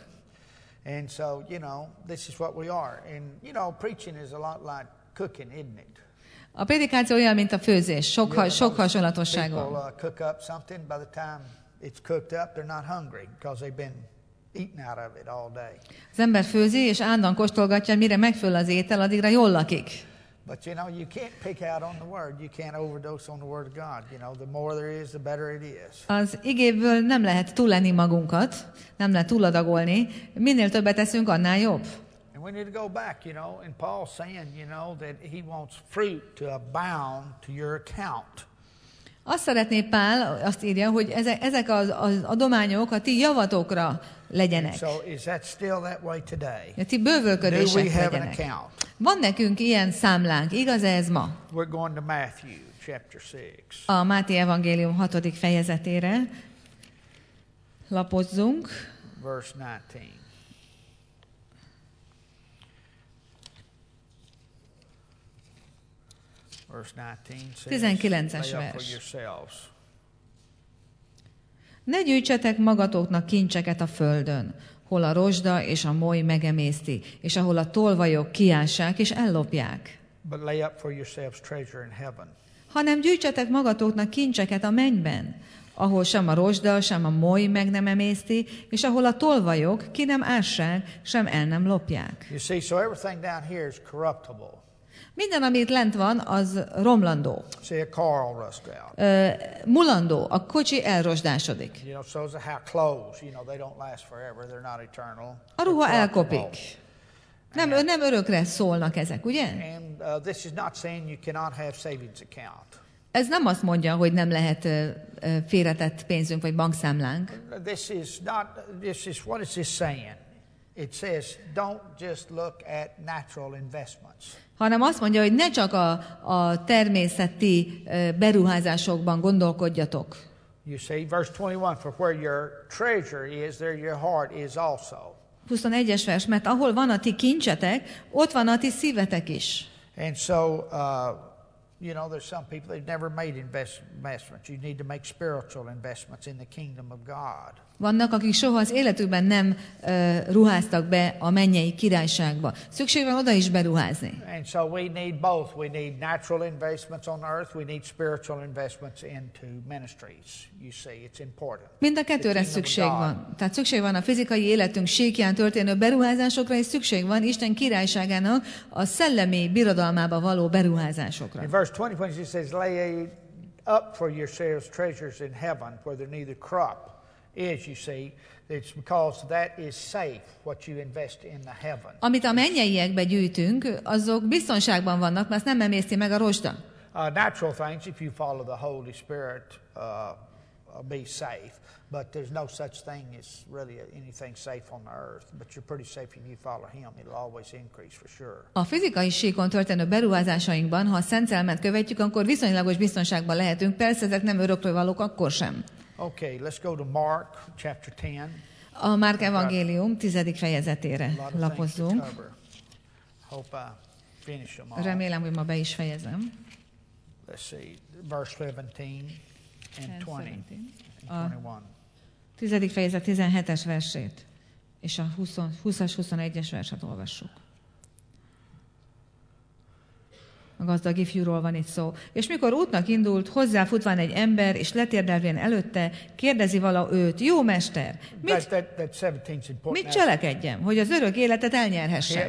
And so, this is what we are. And, preaching is a lot like cooking, isn't it? A prédikáció olyan, mint a főzés. Sok hasonlatosság People van. cook up something, by the time it's cooked up, they're not hungry because they've been eating out of it all day. Az ember főzi, és állandóan kóstolgatja, mire megföl az étel, addigra jól lakik. But you can't pick out on the word. You can't overdose on the word of God. The more there is, the better it is. Az igéből nem lehet túlenni magunkat, nem lehet túladagolni. Minél többet eszünk, annál jobb. And we need to go back, and Paul's saying, that he wants fruit to abound to your account. Azt szeretné Pál, azt írja, hogy ezek az adományok a ti javatokra legyenek. So is that still that way today? A ti Do we bővölködések have an legyenek. account? Van nekünk ilyen számlánk, igaz ez ma? We're going to Matthew chapter 6. A Máté evangélium 6. fejezetére lapozzunk. Verse 19. Verse 19 says, 19-es lay up for vers. yourselves. Ne gyűjtsetek magatoknak kincseket a földön, hol a rozsda és a moly megemészti, és ahol a tolvajok kiássák és ellopják. But lay up for yourselves treasure in heaven. Hanem gyűjtsetek magatoknak kincseket a mennyben, ahol sem a rozsda, sem a moly meg nem emészti, és ahol a tolvajok ki nem ássák, sem el nem lopják. You see, so everything down here is corruptible. Minden, amit lent van, az romlandó. See, a car will rust out. Mulandó, a kocsi elrozsdásodik. So is how clothes, they don't last forever. They're not eternal. A ruha elkopik. Nem örökre szólnak ezek, ugye? And this is not saying you cannot have savings account. Ez nem azt mondja, hogy nem lehet félretett pénzünk vagy bankszámlánk. What is this saying? It says, don't just look at natural investments. Hanem azt mondja, hogy ne csak a természeti beruházásokban gondolkodjatok. You see, verse 21, for where your treasure is, there your heart is also. 21-es vers, mert ahol van a ti kincsetek, ott van a ti szívetek is. And so, there's some people, they've never made investments. You need to make spiritual investments in the kingdom of God. Vannak, akik soha az életükben nem ruháztak be a mennyei királyságba. Szükség van oda is beruházni. And so we need both. We need natural investments on earth. We need spiritual investments into ministries. You see, it's important. Mind a kettőre szükség van. Tehát szükség van a fizikai életünk síkján történő beruházásokra, és szükség van Isten királyságának a szellemi birodalmába való beruházásokra. In verse 20, it says, lay up for yourselves treasures in heaven, where there neither crop is, you see, it's because that is safe, what you invest in the heaven. Amit a mennyeiekbe gyűjtünk, azok biztonságban vannak, mert nem emészti meg a rozsda. Natural things, if you follow the Holy Spirit, be safe. But there's no such thing as really anything safe on the earth. But you're pretty safe if you follow Him. It'll always increase for sure. A fizikai síkon történő beruházásainkban, ha a Szent Szellemet követjük, akkor viszonylagos biztonságban lehetünk. Persze ezek nem örökről valók akkor sem. Okay, let's go to Mark chapter 10. A Márk evangélium 10. fejezetére lapozzunk. Hope I finish them all. Remélem, hogy ma be is fejezem. Let's see, verse 17 and 20 and 21. 10. fejezet 17-es versét, és a 20-as, 21-es verset olvassuk. A gazdag ifjúról van itt szó. És mikor útnak indult, hozzáfutván egy ember, és letérdelvén előtte, kérdezi vala őt, jó mester, mit cselekedjem, hogy az örök életet elnyerhessem?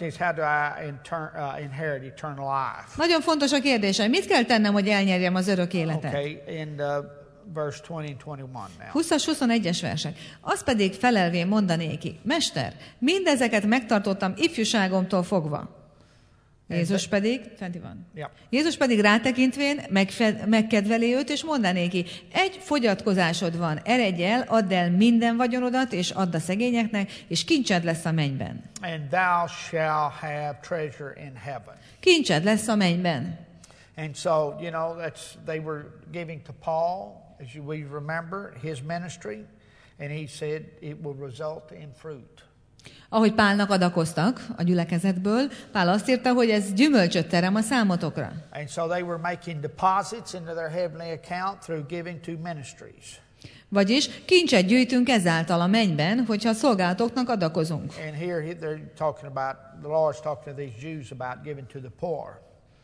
Nagyon fontos a kérdése, mit kell tennem, hogy elnyerjem az örök életet? Verse 20 and 21 now. 20-as, 21-es versek. Az pedig felelvén mondanéki, mester, mindezeket megtartottam ifjúságomtól fogva. Jézus pedig, fenti van. Yeah. Jézus pedig rátekintvén megkedveli őt, és mondanéki, egy fogyatkozásod van, eredj el, add el minden vagyonodat, és add a szegényeknek, és kincsed lesz a mennyben. And thou shalt have treasure in heaven. Kincsed lesz a mennyben. And so, they were giving to Paul, as we remember, his ministry, and he said it will result in fruit. Ahogy Pálnak adakoztak a gyülekezetből, Pál azt írta, hogy ez gyümölcsöt terem a számotokra. And so they were making deposits into their heavenly account through giving to ministries. Vagyis kincset gyűjtünk ezáltal a mennyben, hogyha a szolgálatoknak adakozunk. And here they're talking about, the Lord's talking to these Jews about giving to the poor.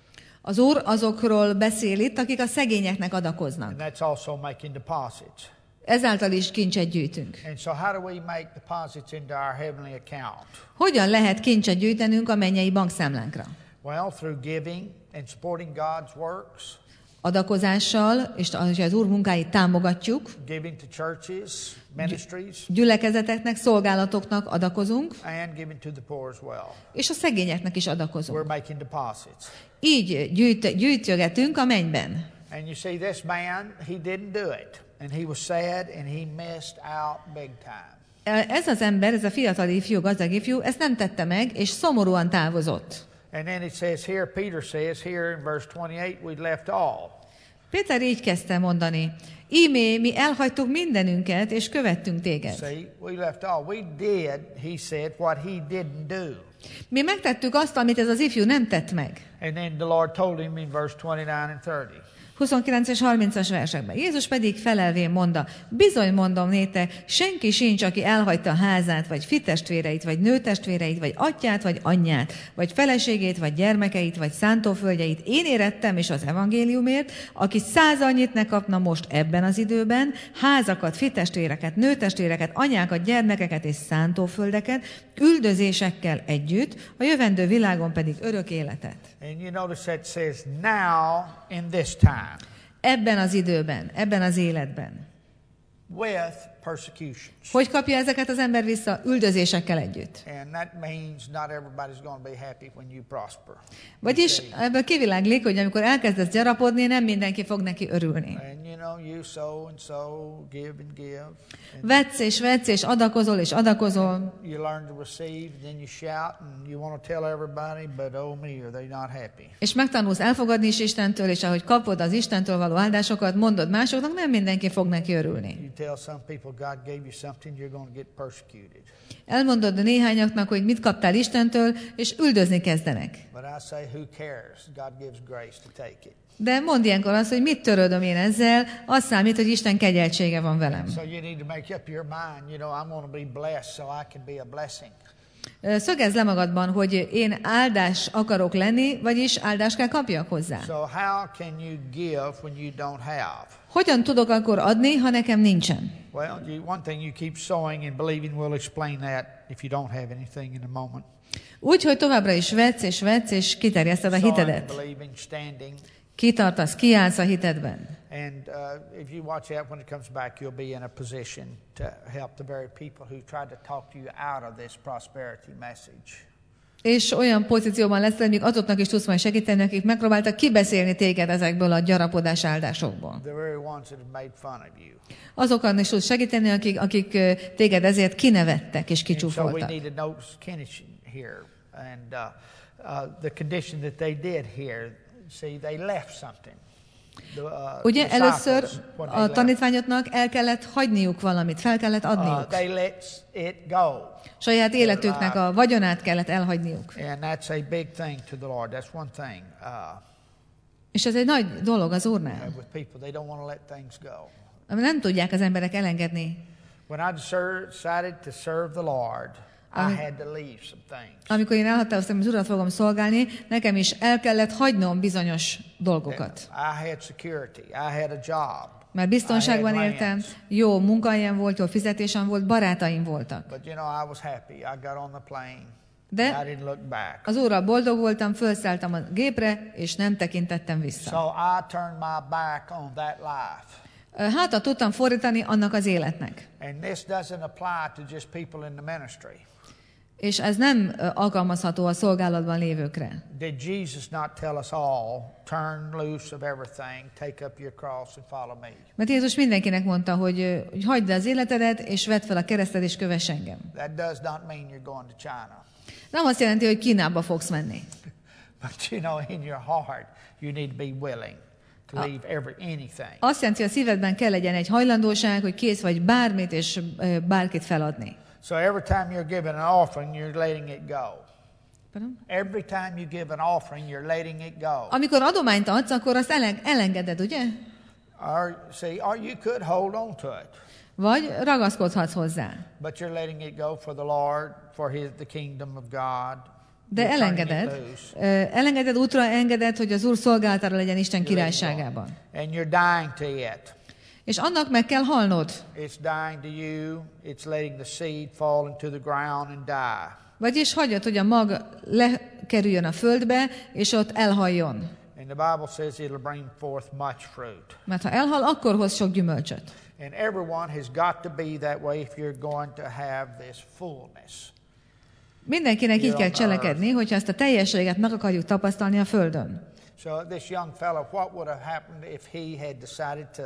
Az Úr azokról beszél itt, akik a szegényeknek adakoznak. And that's also making deposits. Ezáltal is kincset gyűjtünk. And so how do we make deposits into our heavenly account? Hogyan lehet kincset gyűjtenünk a mennyei bankszámlánkra? Well, through giving and supporting God's works. Adakozással, és az Úr munkáit támogatjuk. Giving to churches, ministries. Gyülekezeteknek, szolgálatoknak adakozunk. And giving to the poor as well. És a szegényeknek is adakozunk. We're making deposits. Így gyűjtögetünk a mennyben. And you see, this man, he didn't do it. And he was sad and he missed out big time. Ez az ember, ez a fiatal ifjú, gazdag ifjú, ezt nem tette meg, és szomorúan távozott. And then it says here, Peter says here in verse 28, we left all. Péter így kezdte mondani, ímé, mi elhagytuk mindenünket, és követtünk téged. See, we left all. We did, he said, what he didn't do. Mi megtettük azt, amit ez az ifjú nem tett meg. And then the Lord told him in verse 29 and 30. 29 és 30-as versekben. Jézus pedig felelvén mondta, bizony mondom nétek, senki sincs, aki elhagyta a házát, vagy fitestvéreit, vagy nőtestvéreit, vagy atyát, vagy anyját, vagy feleségét, vagy gyermekeit, vagy szántóföldjeit. Én érettem, és az evangéliumért, aki 100 annyit ne kapna most ebben az időben, házakat, fitestvéreket, nőtestvéreket, anyákat, gyermekeket és szántóföldeket, üldözésekkel együtt, a jövendő világon pedig örök életet. And you notice that says now in this time. Ebben az időben, ebben az életben. With persecutions. Hogy kapja ezeket az ember vissza? Üldözésekkel együtt. And that means not everybody's going to be happy when you prosper. Vagyis ebből kiviláglik, hogy amikor elkezdesz gyarapodni, nem mindenki fog neki örülni. And you sow and sow, give and give. Vetsz és adakozol és adakozol. You learn to receive, then you shout and you want to tell everybody, but oh me, are they not happy. És megtanulsz elfogadni is Istentől, és ahogy kapod az Istentől való áldásokat, mondod másoknak, nem mindenki fog neki örülni. You tell some people God gave you something, you're going to get persecuted. Elmondod néhányaknak, hogy mit kaptál Istentől, és üldözni kezdenek. But I say, who cares? God gives grace to take it. De mondd ilyenkor azt, hogy mit törődöm én ezzel, az számít, hogy Isten kegyeltsége van velem. So you need to make up your mind, I want to be blessed so I can be a blessing. Szögezd le magadban, hogy én áldás akarok lenni, vagyis áldást kell kapjak hozzá. So how can you give when you don't have? Hogyan tudok akkor adni, ha nekem nincsen? Well, one thing you keep sowing and believing, we'll explain that if you don't have anything in a moment. Úgy, hogy továbbra is vetsz és kiterjeszted a hitedet. Sowing, believing, standing. Kitartasz, kiállsz a hitedben. And if you watch out, when it comes back, you'll be in a position to help the very people who tried to talk to you out of this prosperity message. És olyan pozícióban lesz, hogy még azoknak is tudsz majd segíteni, akik megpróbáltak kibeszélni téged ezekből a gyarapodás áldásokból. The very ones that have made fun of you. Azokon is tudsz segíteni, akik téged ezért kinevettek és kicsúfoltak. So we need to notice condition here, and the condition that they did here. See, they left something. Ugye először a tanítványoknak el kellett hagyniuk valamit, fel kellett adniuk. They let it go. Saját életüknek a vagyonát kellett elhagyniuk. And that's a big thing to the Lord. That's one thing. És ez egy nagy dolog az Úrnál. With people, they don't want to let things go. Nem tudják az emberek elengedni. When I decided to serve the Lord, I had to leave some things. Amikor én elhatároztam, hogy az Urat fogom szolgálni, nekem is el kellett hagynom bizonyos dolgokat. I had security. I had a job. Mert biztonságban éltem, jó munkahelyem volt, jó fizetésem volt, barátaim voltak. But you know, I was happy. I got on the plane. De I didn't look back. az Úrral boldog voltam, felszálltam a gépre, és nem tekintettem vissza. So I turned my back on that life. Hátat tudtam fordítani annak az életnek. And this doesn't apply to just people in the ministry. És ez nem alkalmazható a szolgálatban lévőkre. Did Jesus not tell us all, turn loose of everything, take up your cross and follow me? Mert Jézus mindenkinek mondta, hogy hagyd le az életedet, és vedd fel a kereszted, és kövess engem. That does not mean you're going to China. Nem azt jelenti, hogy Kínába fogsz menni. But you know, in your heart, you need to be willing to leave anything. Azt jelenti, hogy a szívedben kell legyen egy hajlandóság, hogy kész vagy bármit és bárkit feladni. So every time you're giving an offering, you're letting it go. Pardon? Every time you give an offering, you're letting it go. Amikor adományt adsz, akkor azt elengeded, ugye? Or you could hold on to it. Vagy ragaszkodhatsz hozzá. But you're letting it go for the Lord, for the kingdom of God. De elengeded, útra engeded, hogy az Úr szolgálatára legyen Isten királyságában. And you're dying to it. És annak meg kell halnod. It's dying to you. It's letting the seed fall into the ground and die. Vagyis hagyod, hogy a mag lekerüljön a földbe, és ott elhaljon. And the Bible says it'll bring forth much fruit. Mert ha elhal, akkor hoz sok gyümölcsöt. And everyone has got to be that way if you're going to have this fullness. Mindenkinek így kell cselekedni, hogyha ezt a teljességet meg akarjuk tapasztalni a földön. So this young fellow, what would have happened if he had decided to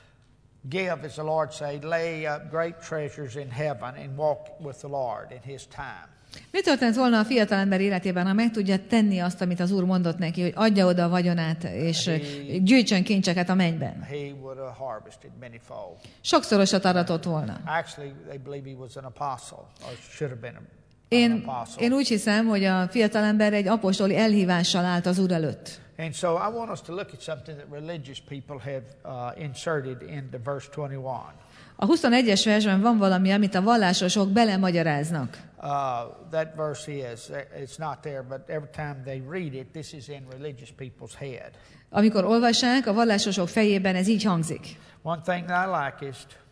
give, as the Lord said, lay up great treasures in heaven and walk with the Lord in his time? Mi történt volna a fiatalember életében, ha meg tudja tenni azt, amit az Úr mondott neki, hogy adja oda a vagyonát, és gyűjtsön kincseket a mennyben? He would have harvested manyfold. Sokszorosat aratott volna. Actually, they believe he was an apostle, or should have been an apostle. Én úgy hiszem, hogy a fiatalember egy apostoli elhívással állt az Úr előtt. And so I want us to look at something that religious people have inserted into verse 21. A 21-es versben van valami, amit a vallásosok belemagyaráznak. That verse it's not there, but every time they read it, this is in religious people's head. Amikor olvassák, a vallásosok fejében ez így hangzik. One thing that I like is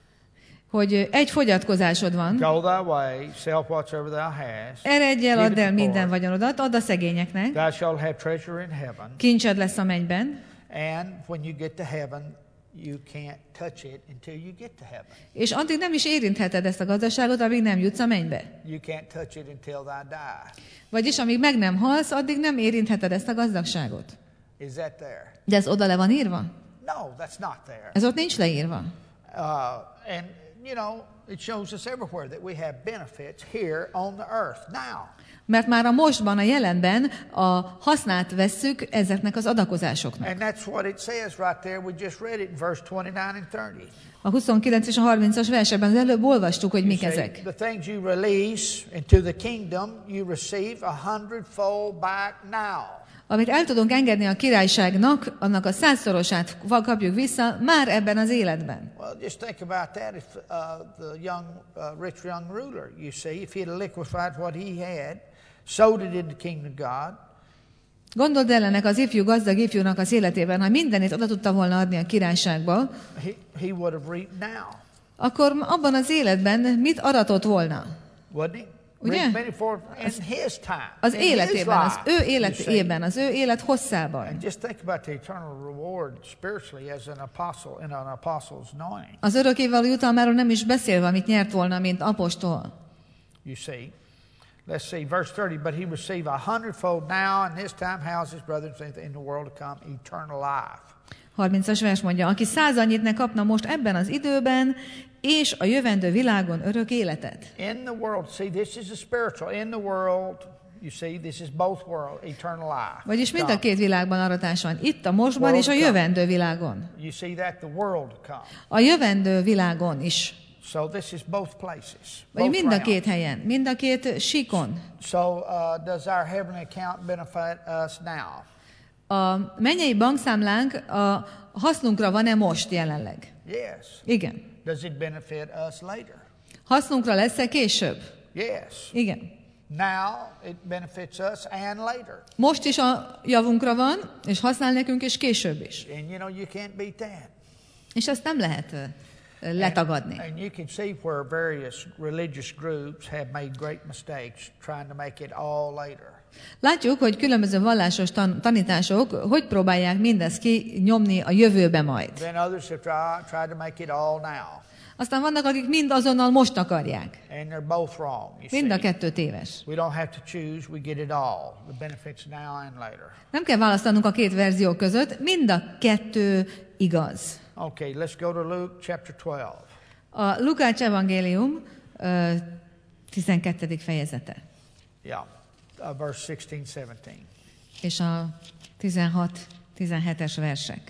hogy egy fogyatkozásod van. Go thy way, sell whatsoever thou hast. Eredj el, add el minden vagyonodat, add a szegényeknek. Thou shalt have treasure in heaven. Kincsed lesz a mennyben. And when you get to heaven, you can't touch it until you get to heaven. És addig nem is érintheted ezt a gazdaságot, amíg nem jutsz a mennybe. You can't touch it until thou die. Vagyis amíg meg nem halsz, addig nem érintheted ezt a gazdagságot. Is that there? De ez oda le van írva? No, that's not there. Ez ott nincs leírva. And you know, it shows us everywhere that we have benefits here on the earth now. Mert már a mostban, a jelenben a hasznát vesszük ezeknek az adakozásoknak. And that's what it says right there. We just read it in verse 29 and 30. A 29 és a 30-as versben az előbb olvastuk, hogy mik ezek. The things you release into the kingdom, you receive 100-fold back now. Amit el tudunk engedni a királyságnak, annak a 100-szorosát kapjuk vissza már ebben az életben. Well, just think about that. If the rich young ruler, you see, if he had liquefied what he had, sowed it in the kingdom of God. Gondold el ennek az gazdag ifjúnak az életében, ha mindenét oda tudta volna adni a királyságba, he would have reaped now. Akkor abban az életben mit aratott volna? Wouldn't he? Ugye? Az életében, az ő életében, az ő élet hosszában. Az örökkévaló jutalmáról nem is beszélve, amit nyert volna, mint apostol. You see. Let's see, verse 30. But he received 100-fold now, and this time houses his brothers in the world to come eternal life. 30-as vers mondja, aki 100 annyit ne kapna most ebben az időben, és a jövendő világon örök életet. In the world, see, this is a spiritual. In the world, You see, this is both world, eternal life. Vagyis mind a két világban aratás van. Itt a mostban és a jövendő világon. You see that the world to come. A jövendő világon is. So this is both places. Vagy mind a két helyen, mind a két síkon. So does our heavenly account benefit us now? A mennyei bankszámlánk a hasznunkra van-e most jelenleg? Yes. Igen. Does it benefit us later? Hasznunkra lesz-e később? Yes. Igen. Now it benefits us and later. Most is a javunkra van, és használ nekünk, és később is. And you know you can't beat that. És ezt nem lehet letagadni. And you can see where various religious groups have made great mistakes trying to make it all later. Látjuk, hogy különböző vallásos tanítások hogy próbálják mindezt kinyomni a jövőbe majd. Then others have tried to make it all now. Aztán vannak, akik mind azonnal most akarják. And they're both wrong, you Mind a see. kettő téves. We don't have to choose, we get it all. The benefits now and later. Nem kell választanunk a két verzió között, mind a kettő igaz. Okay, let's go to Luke chapter 12. A Lukács evangélium 12. fejezete. Yeah, verse 16-17. És a 16-17-es versek.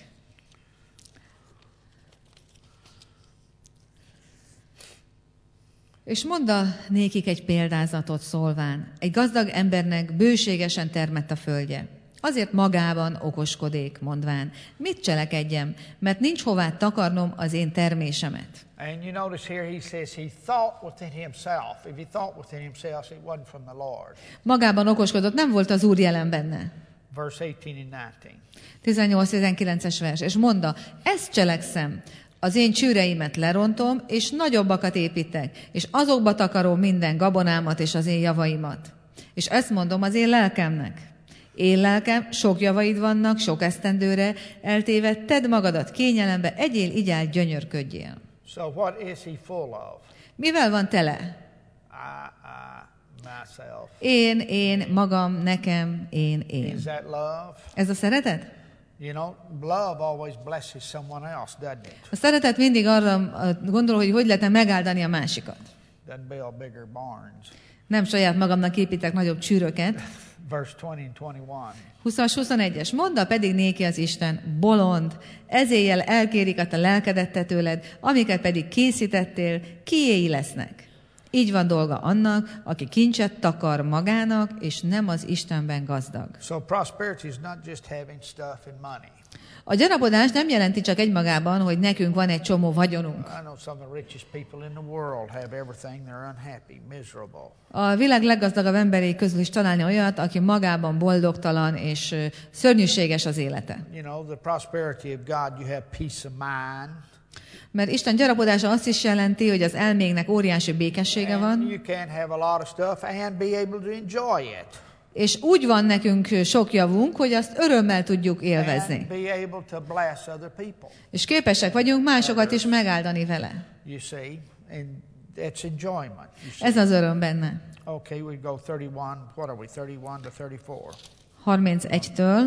És mondta nékik egy példázatot szólván. Egy gazdag embernek bőségesen termett a földje. Azért magában okoskodék, mondván, mit cselekedjem, mert nincs hová takarnom az én termésemet. And you notice here he says he thought within himself. If he thought within himself, it wasn't from the Lord. Magában okoskodott, nem volt az Úr jelen benne. Verse 18 and 19. 18-19-es vers. És mondta, ezt cselekszem, az én csűreimet lerontom, és nagyobbakat építek, és azokba takarom minden gabonámat és az én javaimat. És ezt mondom az én lelkemnek. Én lelkem, sok javaid vannak, sok esztendőre eltéve, tedd magadat kényelembe, egyél, igyál, gyönyörködjél. So what is he full of? Mivel van tele? Myself. Én, magam, nekem, én. Is that love? Ez a szeretet? You know, love always blesses someone else, doesn't it? A szeretet mindig arra gondol, hogy lehetne megáldani a másikat. Doesn't build bigger barns. Nem saját magamnak építek nagyobb csűröket. Verse 20 and 20-as, 21. 21-es. Mondd pedig néki az Isten, bolond, ezéjjel elkérik a te lelkedet tőled, amiket pedig készítettél, kiéi lesznek. Így van dolga annak, aki kincset takar magának, és nem az Istenben gazdag. So prosperity is not just having stuff and money. A gyarapodás nem jelenti csak egymagában, hogy nekünk van egy csomó vagyonunk. I know some of the richest people in the world have everything, they're unhappy, miserable. A világ leggazdagabb emberei közül is találni olyat, aki magában boldogtalan és szörnyűséges az élete. You know, the prosperity of God, you have peace of mind. Mert Isten gyarapodása azt is jelenti, hogy az elménknek óriási békessége And van, you can have a lot of stuff and be able to enjoy it. és úgy van nekünk sok javunk, hogy azt örömmel tudjuk élvezni. And be able to bless other people. És képesek vagyunk másokat is megáldani vele. You see, and that's enjoyment. You see. Ez az öröm benne. Okay, we go 31. What are we? 31 to 34. 31-től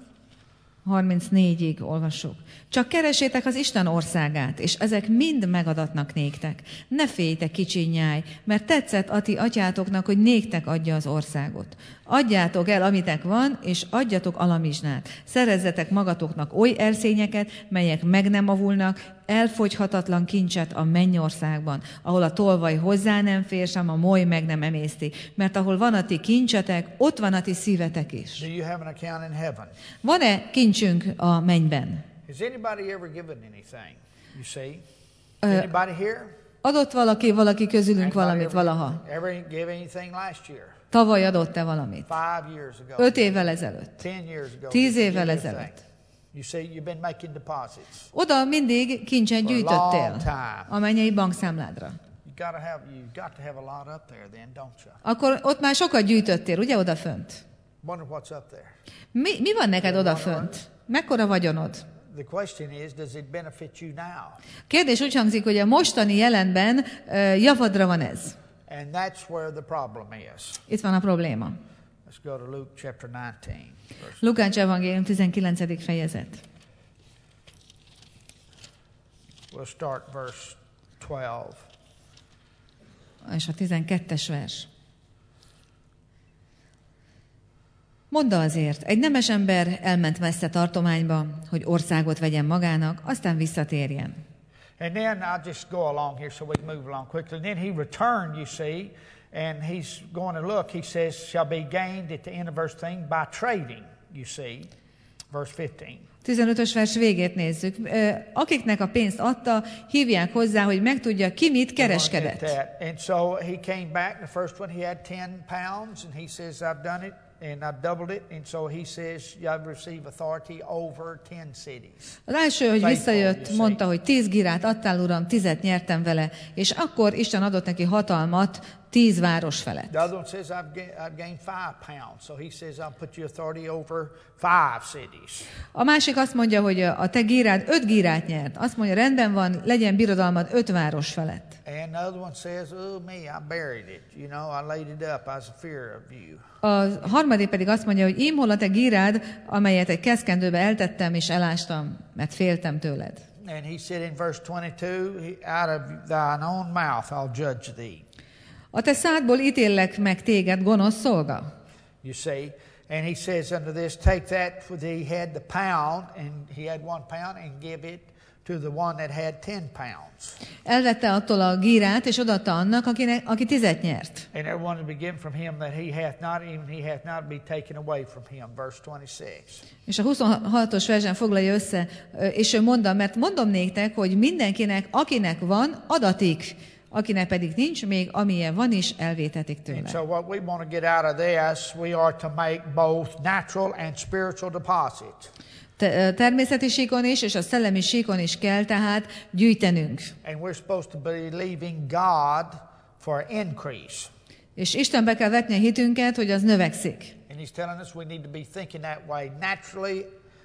34-ig olvassuk. Csak keresétek az Isten országát, és ezek mind megadatnak néktek. Ne féljetek, kicsi nyáj, mert tetszett a ti atyátoknak, hogy néktek adja az országot. Adjátok el, amitek van, és adjatok alamizsnát. Szerezzetek magatoknak oly erszényeket, melyek meg nem avulnak, elfogyhatatlan kincset a mennyországban, ahol a tolvaj hozzá nem fér, sem a moly meg nem emészti. Mert ahol van a ti kincsetek, ott van a ti szívetek is. Do you have an account in heaven? Van-e kincsünk a mennyben? Has anybody ever given anything? You see? Anybody here? Adott valaki közülünk valamit valaha? Ever give anything last year? Tavaly adott-e valamit? 5 years ago? 5 évvel ezelőtt? 10 years ago? 10 Did you évvel give ezelőtt. anything? You see, you've been making deposits. Oda mindig kincset gyűjtöttél long time. a mennyei bankszámládra. You've got to have a lot up there then, don't you? Akkor ott már sokat gyűjtöttél, ugye, oda fönt? Wonder what's up there. Mi van neked oda fönt? Mekkora vagyonod? The question is, does it benefit you now? Kérdés úgy hangzik, hogy a mostani jelenben javadra van ez. And that's where the problem is. Itt van a probléma. Let's go to Luke chapter 19. Lukács evangélium 19. fejezet. We'll start verse 12. És a 12-es vers. Mondd azért, egy nemes ember elment messze tartományba, hogy országot vegyen magának, aztán visszatérjen. And then I'll just go along here so we can move along quickly. Then he returned, you see, and he's going to look. He says, shall be gained at the end of verse 15 by trading, you see, verse 15. 15-ös vers végét nézzük. Akiknek a pénzt adta, hívják hozzá, hogy megtudja, ki mit kereskedett. And so he came back. The first one, he had 10 pounds, and he says, I've done it, and I've doubled it. And so he says, you'll receive authority over 10 cities. Az első, hogy visszajött, mondta, hogy 10 girát adtál, uram, 10-et nyertem vele, és akkor Isten adott neki hatalmat 10 város felett. The other one says, I've gained 5 pounds. So he says, I'll put you authority over 5 cities. A másik azt mondja, hogy a te gírád 5 gírát nyert. Azt mondja, rendben van, legyen birodalmad 5 város felett. And the other one says, oh me, I buried it. You know, I laid it up. I was a fear of you. A harmadik pedig azt mondja, hogy ím hol a te gírád, amelyet egy keszkendőbe eltettem és elástam, mert féltem tőled. And he said in verse 22, out of thine own mouth I'll judge thee. A te szádból ítélek meg téged, gonosz szolga. You see, and he says unto this, take that, for he had the pound, and he had 1 pound, and give it to the one that had 10 pounds. Elvette attól a gírát, és odaadta annak, aki 10-et nyert. And everyone to be given from him that he hath not, even he hath not be taken away from him. Verse 26. És a 26-os versen foglalja össze, és ő mondta, mert mondom néktek, hogy mindenkinek, akinek van, adatik, akinek pedig nincs, még amilyen van is, elvétetik tőle. And so what we want to get out of this, we are to make both natural and spiritual deposits. Természeti síkon is, és a szellemi síkon is kell tehát gyűjtenünk. And we're supposed to be believing God for increase. És Istenbe kell vetni a hitünket, hogy az növekszik. And he's telling us we need to be thinking that way naturally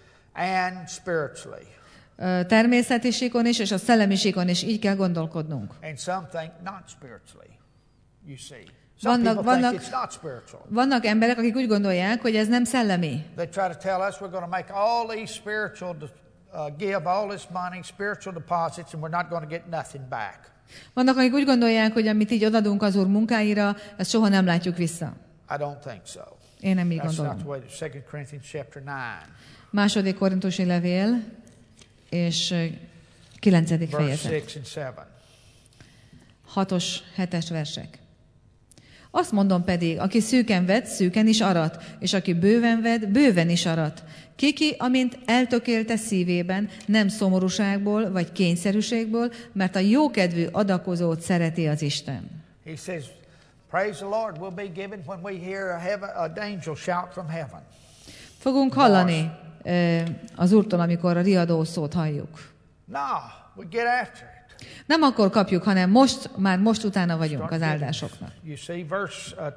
and spiritually. Természeti síkon is, és a szellemi síkon is így kell gondolkodnunk. And some think not spiritually. You see. Some people think it's not spiritual. Vannak emberek, akik úgy gondolják, hogy ez nem szellemi. They try to tell us we're going to make all these spiritual, give all this money, spiritual deposits, and we're not going to get nothing back. Vannak, akik úgy gondolják, hogy amit így odadunk az Úr munkáira, ezt soha nem látjuk vissza. I don't think so. Én nem így That's not gondolom. the way to 2 Corinthians chapter 9. Második Korintusi levél, és 9. Verse fejezet. 6 and 7. 6-os, 7-es versek. Azt mondom pedig, aki szűken ved, szűken is arat, és aki bőven ved, bőven is arat. Kiki, amint eltökélte szívében, nem szomorúságból vagy kényszerűségből, mert a jókedvű adakozót szereti az Isten. He says, praise the Lord will be given when we hear an angel shout from heaven. Fogunk hallani az Úrtól, amikor a riadó szót halljuk. No, we get after it. Nem akkor kapjuk, hanem már most utána vagyunk az áldásoknak. You see, verse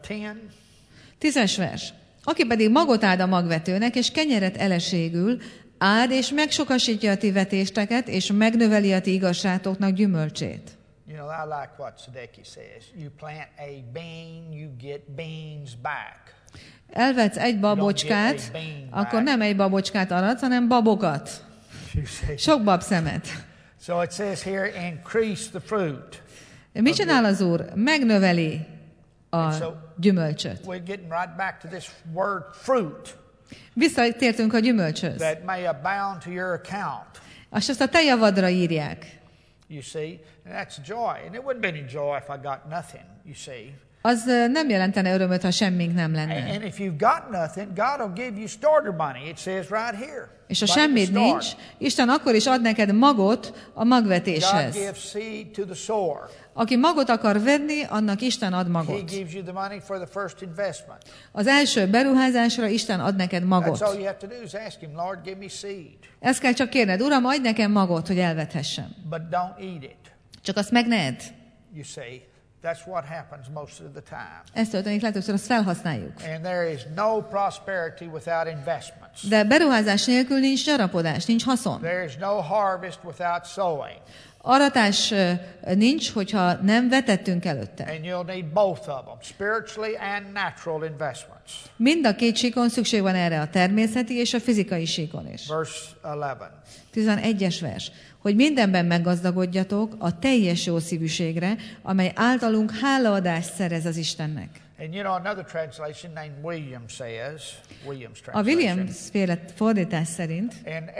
10. 10-es vers. Aki pedig magot áld a magvetőnek, és kenyeret eleségül, áld és megsokasítja a ti vetésteket, és megnöveli a ti igazságotoknak gyümölcsét. You know, I like what Sadeki says. You plant a bean, you get beans back. Elvetsz egy babocskát, akkor nem egy babocskát aradsz, hanem babokat. Sok babszemet. So it says here, increase the fruit. Mit csinál az Úr? Megnöveli a gyümölcsöt. We're getting right back to this word fruit. Visszatértünk a gyümölcshöz. That may abound to your account. És azt a te javadra írják. You see, and that's joy. And it wouldn't be any joy if I got nothing, you see. Az nem jelentene örömöt, ha semmink nem lenne. And if you've got nothing, God will give you starter money. It says right here. És ha semmit nincs, Isten akkor is ad neked magot a magvetéshez. God gives seed to the sower. Aki magot akar venni, annak Isten ad He magot. gives you the money for the first investment. Az első beruházásra Isten ad neked That's magot. all you have to do is ask him, Lord, give me seed. Ezt kell csak kérned, Uram, adj nekem magot, hogy elvethessem. But don't eat it. Csak azt meg ne edd. You see, that's what happens most of the time. Ez történik, legtöbbször azt felhasználjuk. And there is no prosperity without investments. De beruházás nélkül nincs gyarapodás, nincs haszon. There is no harvest without sowing. Aratás nincs, hogyha nem vetettünk előtte. And you'll need both of them, spiritually and natural investments. Mind a két síkon szükség van erre, a természeti és a fizikai síkon is. Verse 11. 11-es vers. hogy mindenben meggazdagodjatok a teljes jószívűségre, amely általunk hálaadást szerez az Istennek. And you know, another translation named Williams says, Williams A translation, Williams-féle fordítás szerint in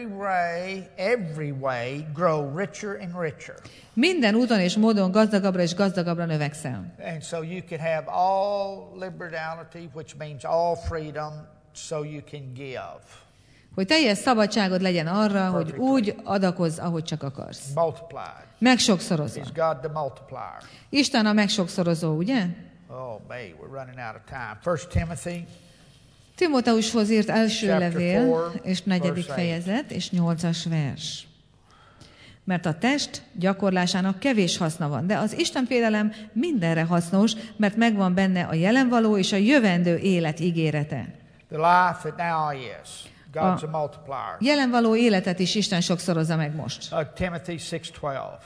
every way grow richer and richer. minden úton és módon gazdagabbra és gazdagabbra növekszel. And so you can have all liberality, which means all freedom, so you can give. Hogy teljes szabadságod legyen arra, hogy úgy adakozz, ahogy csak akarsz. Multiplied. Megsokszorozva. He's God the multiplier. Isten a megsokszorozó, ugye? Oh, babe, we're running out of time. 1 Timothy. Timóteushoz írt első Chapter levél, 4, és 4. verse fejezet, és 8. vers. Mert a test gyakorlásának kevés haszna van, de az Istenfélelem mindenre hasznos, mert megvan benne a jelenvaló és a jövendő élet ígérete. The life that now is. God's a multiplier. Jelenvaló életet is Isten sokszorozza meg most. Timothy 6:12.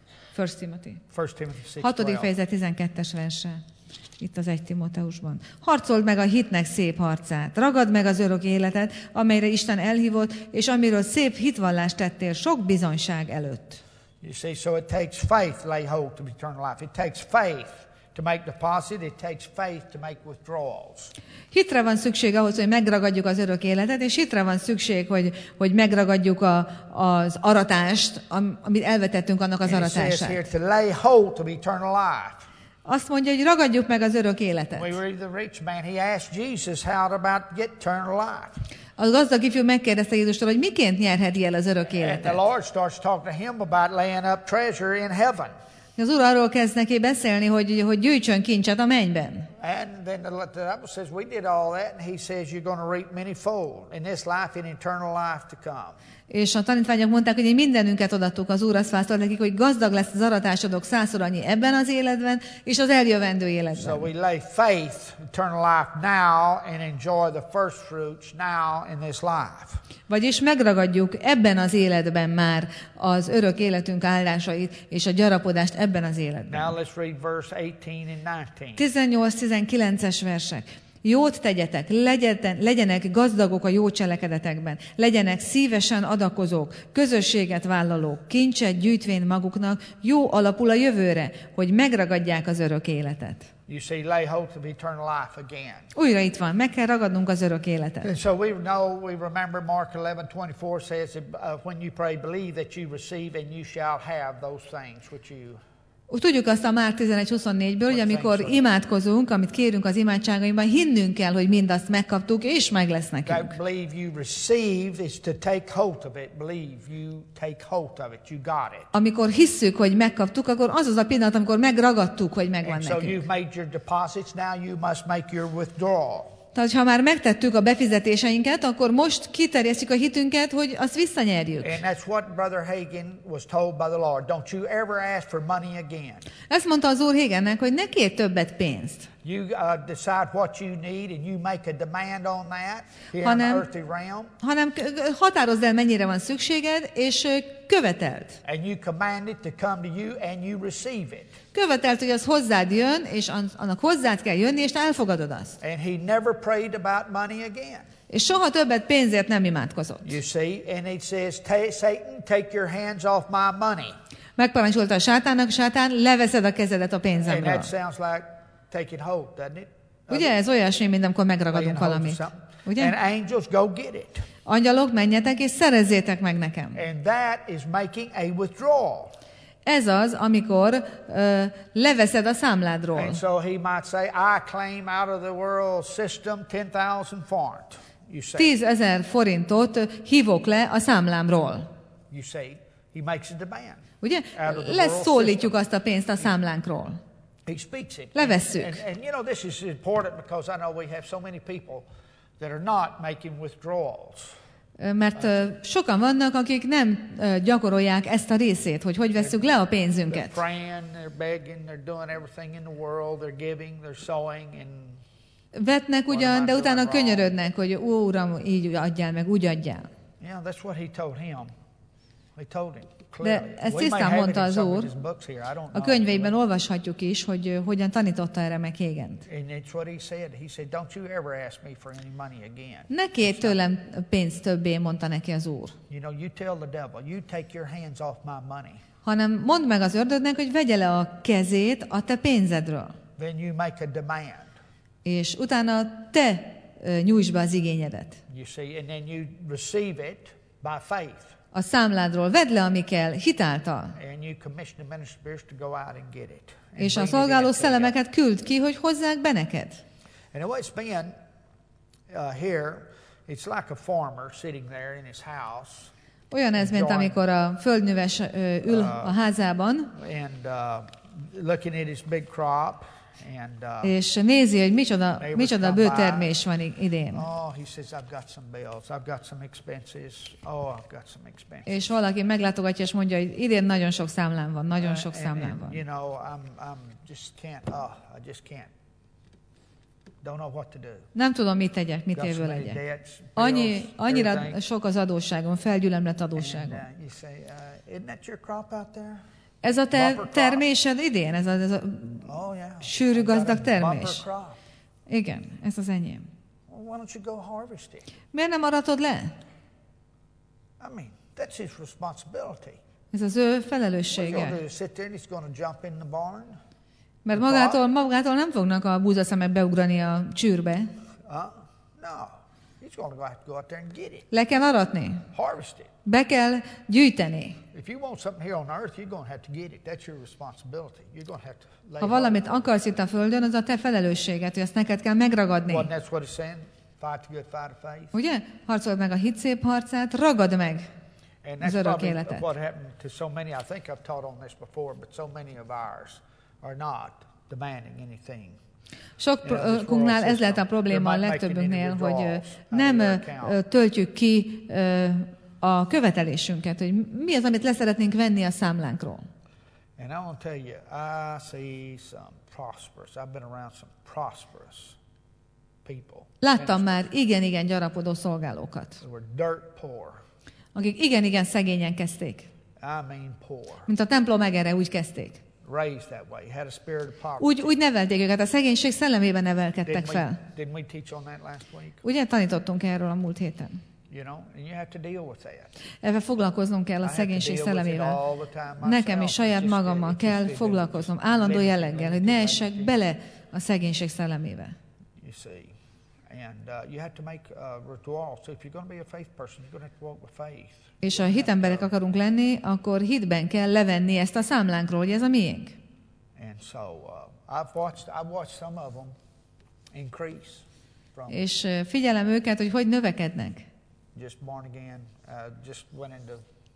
1 Timothy. 1 Timothy 6:12. 6. fejezet 12. verse. Itt az 1 Timóteusban. Harcold meg a hitnek szép harcát. Ragad meg az örök életet, amelyre Isten elhívott, és amiről szép hitvallást tettél sok bizonyság előtt. You see, so it takes faith to lay hold to eternal life. It takes faith to make deposit. It takes faith to make withdrawals. Hitre van szükség ahhoz, hogy megragadjuk az örök életet, és hitre van szükség, hogy megragadjuk az aratást, amit elvetettünk annak az And it says aratását. here to lay hold of eternal life. Azt mondja, hogy ragadjuk meg az örök életet. We read the rich man. He asked Jesus how to about get eternal life. A gazdag ifjú megkérdezte Jézustól, hogy miként nyerheti el az örök And the életet. Lord starts talking to him about laying up treasure in heaven. Az Úr arról kezd neki beszélni, hogy gyűjtsön kincset a mennyben. And then the Bible says we did all that, and he says you're going to reap many fold in this life and eternal life to come. És a tanítványok mondták, hogy mindenünket odaadtuk, az Úr azt válaszolt nekik, hogy gazdag lesz az aratásodok 100-szor annyi ebben az életben, és az eljövendő So életben. we lay faith, eternal life now, and enjoy the first fruits now in this life. Vagyis megragadjuk ebben az életben már az örök életünk áldásait, és a gyarapodást ebben az életben. Now let's read verse 18 and 19. 18-19-es versek. Jót tegyetek, legyenek gazdagok a jó cselekedetekben, legyenek szívesen adakozók, közösséget vállalók, kincset gyűjtvén maguknak, jó alapul a jövőre, hogy megragadják az örök életet. You see, lay hold of eternal life again. Újra itt van, meg kell ragadnunk az örök életet. And so we remember Mark 11:24 says, when you pray, believe that you receive and you shall have those things which you... Tudjuk azt a Márk 11:24-ből, hogy amikor imádkozunk, amit kérünk az imádságainkban, hinnünk kell, hogy mindazt megkaptuk, és meg lesz nekünk. That believe you receive is to take hold of it. Believe you take hold of it. You got it. Amikor hisszük, hogy megkaptuk, akkor az az a pillanat, amikor megragadtuk, hogy megvan And so nekünk. you've made your deposits, now you must make your withdrawal. Tehát, ha már megtettük a befizetéseinket, akkor most kiterjesztjük a hitünket, hogy azt visszanyerjük. And that's what Brother Hagin was told by the Lord. Don't you ever ask for money again. Ezt mondta az Úr Hagennek, hogy ne kérj többet pénzt, You decide what you need and you make a demand on that here in the earthly realm. hanem határozd el, mennyire van szükséged, és követeld. And you command it to come to you and you receive it. Követeld, hogy az hozzád jön, és annak hozzád kell jönni, és elfogadod azt. And he never prayed about money again. És soha többet pénzért nem imádkozott. You see, and it says, Satan, take your hands off my money. Megparancsolta a sátánnak, sátán, leveszed a kezedet a And pénzemről. that sounds like taking hold, doesn't it? Ugye ez olyasmi, mint amikor megragadunk Laying hold of valamit. something. Ugye? And angels, go get it. Angyalok, menjetek és szerezzétek meg nekem. And that is making a withdrawal. Ez az, amikor leveszed a számládról. And so he might say, I claim out of the world system 10,000 forint. You say, 10,000 forintot hívok le a számlámról. you say, he makes a demand. Ugye? Out of the Leszólítjuk azt a pénzt a számlánkról. He speaks it. Levesszük. And you know, this is important because I know we have so many people that are not making withdrawals. Mert sokan vannak, akik nem gyakorolják ezt a részét, hogy vesszük le a pénzünket. They're praying, they're begging, they're doing everything in the world, they're giving, they're sowing, and Vetnek ugyan, de utána könyörödnek, hogy ó, Uram, így adjál meg, úgy adjál. yeah, that's what he told him. He told him De clearly. ezt We may tisztán have it mondta in az some of Úr. his books here. I don't A know. könyveiben olvashatjuk is, hogy hogyan tanította erre meg Hégent. And it's what he said. He said, "Don't you ever ask me for any money again." Ne kérj tőlem pénzt többé, mondta neki az Úr. You know, you tell the devil, you take your hands off my money. Hanem mondd meg az ördögnek, hogy vegye le a kezét a te pénzedről. Then you make a demand. És utána te nyújtsd be az igényedet. You see, and then you receive it by faith. A számládról vedd le, ami kell, hitáltal. And you commission the ministers to go out and get it. And És a bring it szolgáló in to szellemeket küld ki, hogy hozzák be neked. you. And what's been here, it's like a farmer sitting there in his house. Olyan ez, mint amikor a földműves ül a házában, And looking at his big crop. And és nézi, hogy micsoda bőtermés van idén. oh, he says, I've got some bills, I've got some expenses. Oh, I've got some expenses. És valaki meglátogatja, és mondja, hogy idén nagyon sok számlám van, nagyon sok számlám van. You know, I'm just can't. I just can't. Don't know what to do. Nem tudom, mit tegyek, mit Got so évő many legyek. debts, bills, Annyira everything. sok az adósságom, felgyülemlett adósságom. And you say, isn't that your crop out there? Ez a te Bumper crop? termésed idén? Ez a Oh yeah. sűrű I've got gazdag a termés? bumper crop. Igen, ez az enyém. Well, why don't you go harvest it? Miért nem aratod le? I mean, that's his responsibility. Ez az ő What's he gonna felelőssége. do? Sit there and he's gonna jump in the barn? Mert magától nem fognak a búzaszemek beugrani a csűrbe. No. He's gonna go out there and get it. Le kell aratni. Harvest it. Be kell gyűjteni. If you want something here on earth, you're going to have to get it. That's your responsibility. You're going to have to lay Ha hold. valamit akarsz itt a földön, az a te felelősséged, hogy ezt neked kell megragadni. Wasn't that what it's saying? Fight the good fight of faith. Ugye? Harcold meg a hit szép harcát, ragad meg. And Az that's örök probably életet. what happened to so many. I think I've taught on this before, but so many of ours are not demanding anything. Sokunknál ez lehet a probléma a legtöbbünknél, hogy nem töltjük ki a követelésünket, hogy mi az, amit leszeretnénk venni a számlánkról. And I want to tell you, I see some prosperous. I've been around some prosperous people. Láttam már igen gyarapodó szolgálókat, They were dirt poor. akik igen kezdték. I mean poor. Mint a templom egere, úgy kezdték. Raised that way. Had a spirit of poverty. Úgy nevelték őket, a szegénység szellemében nevelkedtek fel. Didn't we teach on that last week? Ugye tanítottunk erről a múlt héten. You know, and you have to deal with that. Ezzel foglalkoznunk kell a I have to szegénység deal with it szellemével. all the time myself. Nekem is saját It's just- magammal it's kell just- foglalkoznom, it's állandó living- jelleggel, hogy ne essek bele a szegénység szellemébe. You see, and you have to make withdrawals. So if you're going to be a faith person, you're going to have to walk with faith. És ha hitemberek akarunk lenni, akkor hitben kell levenni ezt a számlánkról, hogy ez a miénk. And so I've watched some of them increase from És figyelem őket, hogy növekednek. just born again, just went into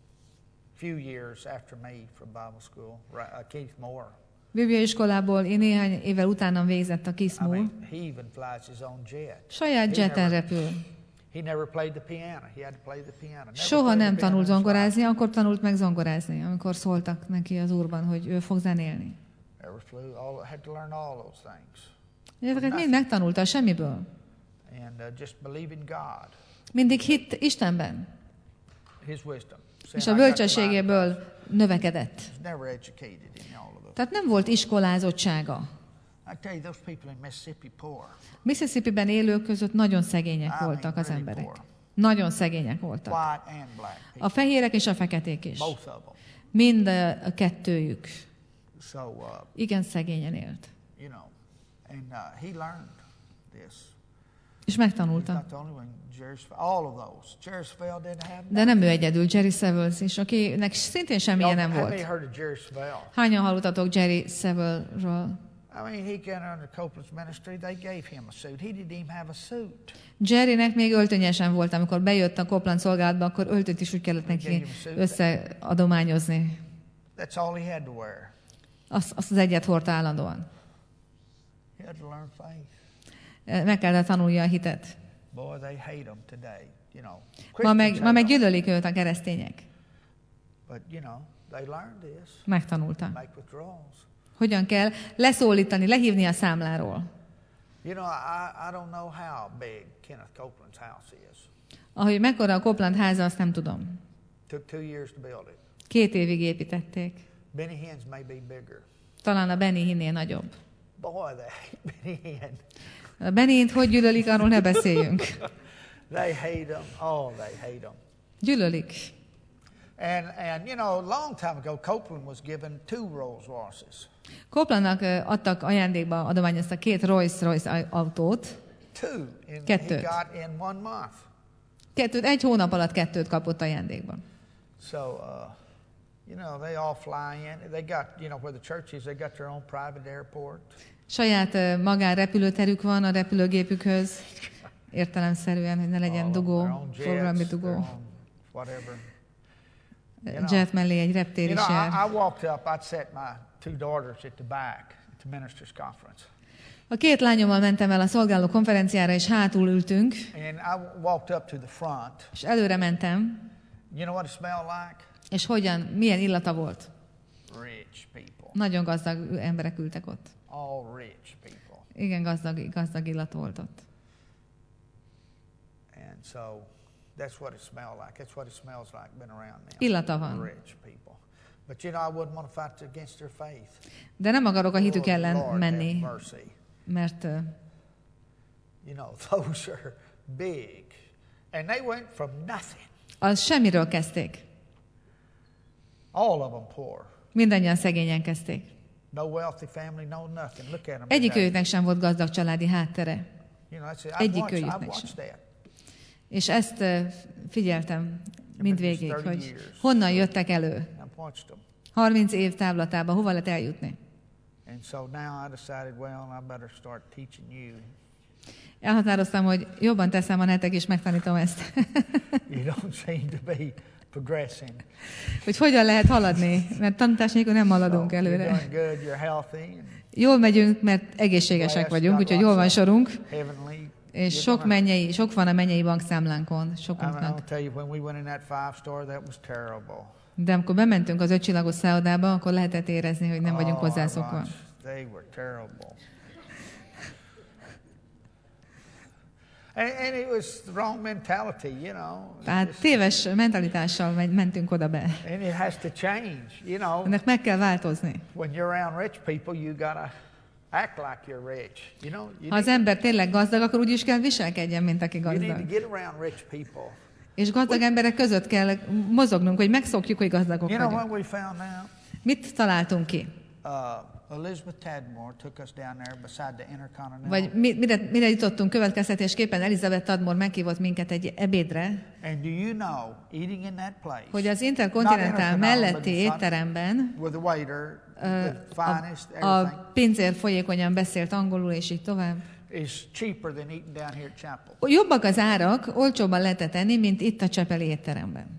few years after me from Bible school. Keith Moore. Bibliaiskolából én néhány évvel utánam végzett a Keith I Moore. mean, he even flies his own jet. Saját jeten repül. He never played the piano. He had to play the piano. Never Soha played the nem piano tanult in his life. zongorázni, akkor tanult meg zongorázni, amikor szóltak neki az Úrban, hogy ő fog zenélni. Never flew. Had to learn all those things. Ezeket mind megtanulta semmiből. And just believe in God, Mindig hitt Istenben, His wisdom. és a bölcsességéből növekedett. He's never educated in all of it. Tehát nem volt iskolázottsága. I tell you, those people in Mississippi poor. Mississippi-ben élők között nagyon szegények voltak az emberek. Nagyon szegények voltak. White and black people. A fehérek és a feketék is. Both of them. Mind a kettőjük. So, Igen szegényen élt. you know, and he learned this. És He's megtanulta. not the only one. All of those. Jerry Savelle didn't have De nem ő egyedül, Jerry Savelle is, akinek szintén semmilyen nem Have volt. you heard of Jerry Savelle? Hányan hallottatok Jerry Savelle-ról? I mean, he got under Copeland's ministry. They gave him a suit. He didn't even have a suit. Jerrynek még öltönyesen volt, amikor bejött a Copeland szolgálatba, akkor öltönyt is úgy kellett neki összeadományozni. That's all he had to wear. Azt az egyet hordta állandóan. He had to learn faith. Meg kellett tanulja a hitet. Boy, they hate him today. You know, Ma meg Christians hate 'em. gyűlölik őt a keresztények. But you know, they learned this. Megtanulta. Make withdrawals. Hogyan kell leszólítani, lehívni a számláról. You know, I don't know how big Kenneth Copeland's house is. Ahogy mekkora a Copeland háza, azt nem tudom. Took 2 years to build it. 2 évig építették. Benny Hinn's may be bigger. Talán a Benny Hinnnél nagyobb. Boy, they hate Benny Hinn. A Benny Hint hogy gyűlölik, arról ne beszéljünk. They hate them. Oh, they hate them. Gyűlölik. And you know, a long time ago, Copeland was given 2 Rolls Royces. Copelandnak adtak ajándékba, adományoztak 2 Rolls-Royce autót. 2. He 2. got in 1 month. 2, 1 hónap alatt 2 kapott ajándékban. So, you know, they all fly in. They got, you know, where the church is, they got their own private airport. Saját magánrepülőterük van a repülőgépükhöz. Értelemszerűen, hogy ne legyen dugó, forgalmi dugó. Whatever. Jet mellé egy reptér is jár. I walked up, I'd set my 2 daughters at the back at the ministers' conference. A 2 lányommal mentem el a szolgáló konferenciára, és hátul ültünk. And I walked up to the front. És előre mentem. You know what it smelled like? És milyen illata volt? Rich people. Nagyon gazdag emberek ültek ott. All rich people. Igen, gazdag illat volt ott. And so that's what it smelled like. That's what it smells like being around them. Illata van. Rich people. But you know, I wouldn't want to fight against their faith. De nem akarok a hitük ellen Lord, menni, have mercy. mert You know, those are big. And they went from nothing. az semmiről kezdték. All of them poor. Mindannyian szegényen kezdték. No wealthy family, no nothing. Look at them. Egyikőjüknek sem volt gazdag családi háttere. You know, Egyikőjüknek sem. És ezt figyeltem mindvégig, hogy honnan jöttek elő. 30 év távlatában hova lehet eljutni. Elhatároztam, hogy jobban teszem, ha nektek is megtanítom ezt. Hogy hogyan lehet haladni, mert tanítás nélkül nem haladunk előre. Jól megyünk, mert egészségesek vagyunk, úgyhogy jól van sorunk. És sok van a mennyei bankszámlánkon, sokunknak. De amikor bementünk az 5 csillagos szállodába, akkor lehetett érezni, hogy nem vagyunk hozzászokva. And it was the wrong mentality, you know. Tehát téves mentalitással mentünk oda be. And it has to change, you know. Ennek meg kell változni. When you're around rich people, you gotta act like you're rich, you know. Ha az ember tényleg gazdag, akkor úgy is kell viselkedjen, mint aki gazdag. You need to get around rich people. És gazdag emberek között kell mozognunk, hogy megszokjuk, hogy gazdagok vagyunk. You know what we found out? Mit találtunk ki? Elizabeth Tadmore took us down there beside the Intercontinental. Vagy mire jutottunk következtetésképpen, Elizabeth Tadmore meghívott minket egy ebédre. And do you know, eating in that place, hogy az Intercontinental melletti étteremben with the waiter, the finest, a pincér folyékonyan beszélt angolul, és így tovább. Is cheaper than eating down here at Chapel. Jobbak az árak, olcsóbban lehetett enni, mint itt a csepeli étteremben.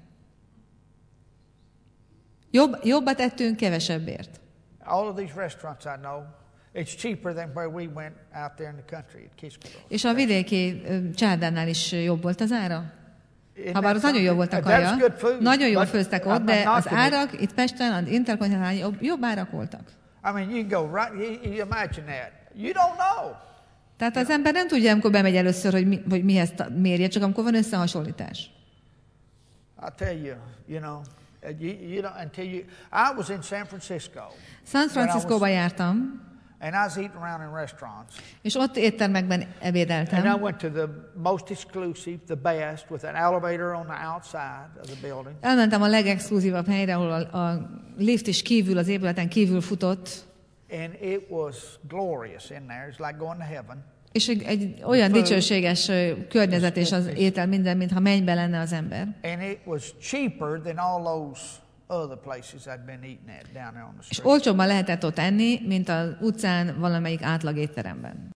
Jobbat ettünk kevesebbért. All of these restaurants I know, it's cheaper than where we went out there in the country at Kiskedo. És a vidéki csárdánál is jobb volt az ára? Habár az nagyon jó volt a kaja, nagyon jól főztek ott, de az árak itt Pesten, az Intercontinental jobb árak voltak. I mean, you go right, you imagine that. You don't know. Tehát az ember nem tudja, amikor bemegy először, hogy mihez mérje, csak amikor van összehasonlítás. I'll tell you, you know, until you. I was in San Francisco. San Franciscóba jártam. And I was eating around in restaurants. És ott éttermekben ebédeltem. And I went to the most exclusive, the best, with an elevator on the outside of the building. Elmentem a legexkluzívabb helyre, ahol a lift is kívül, az épületen kívül futott. And it was glorious in there. It's like going to heaven. És egy olyan dicsőséges környezet és az étel minden, mintha mennybe lenne az ember. And it was cheaper than all those other places I'd been eating at down there on the street. És olcsóbban lehetett ott enni, mint az utcán valamelyik átlag étteremben.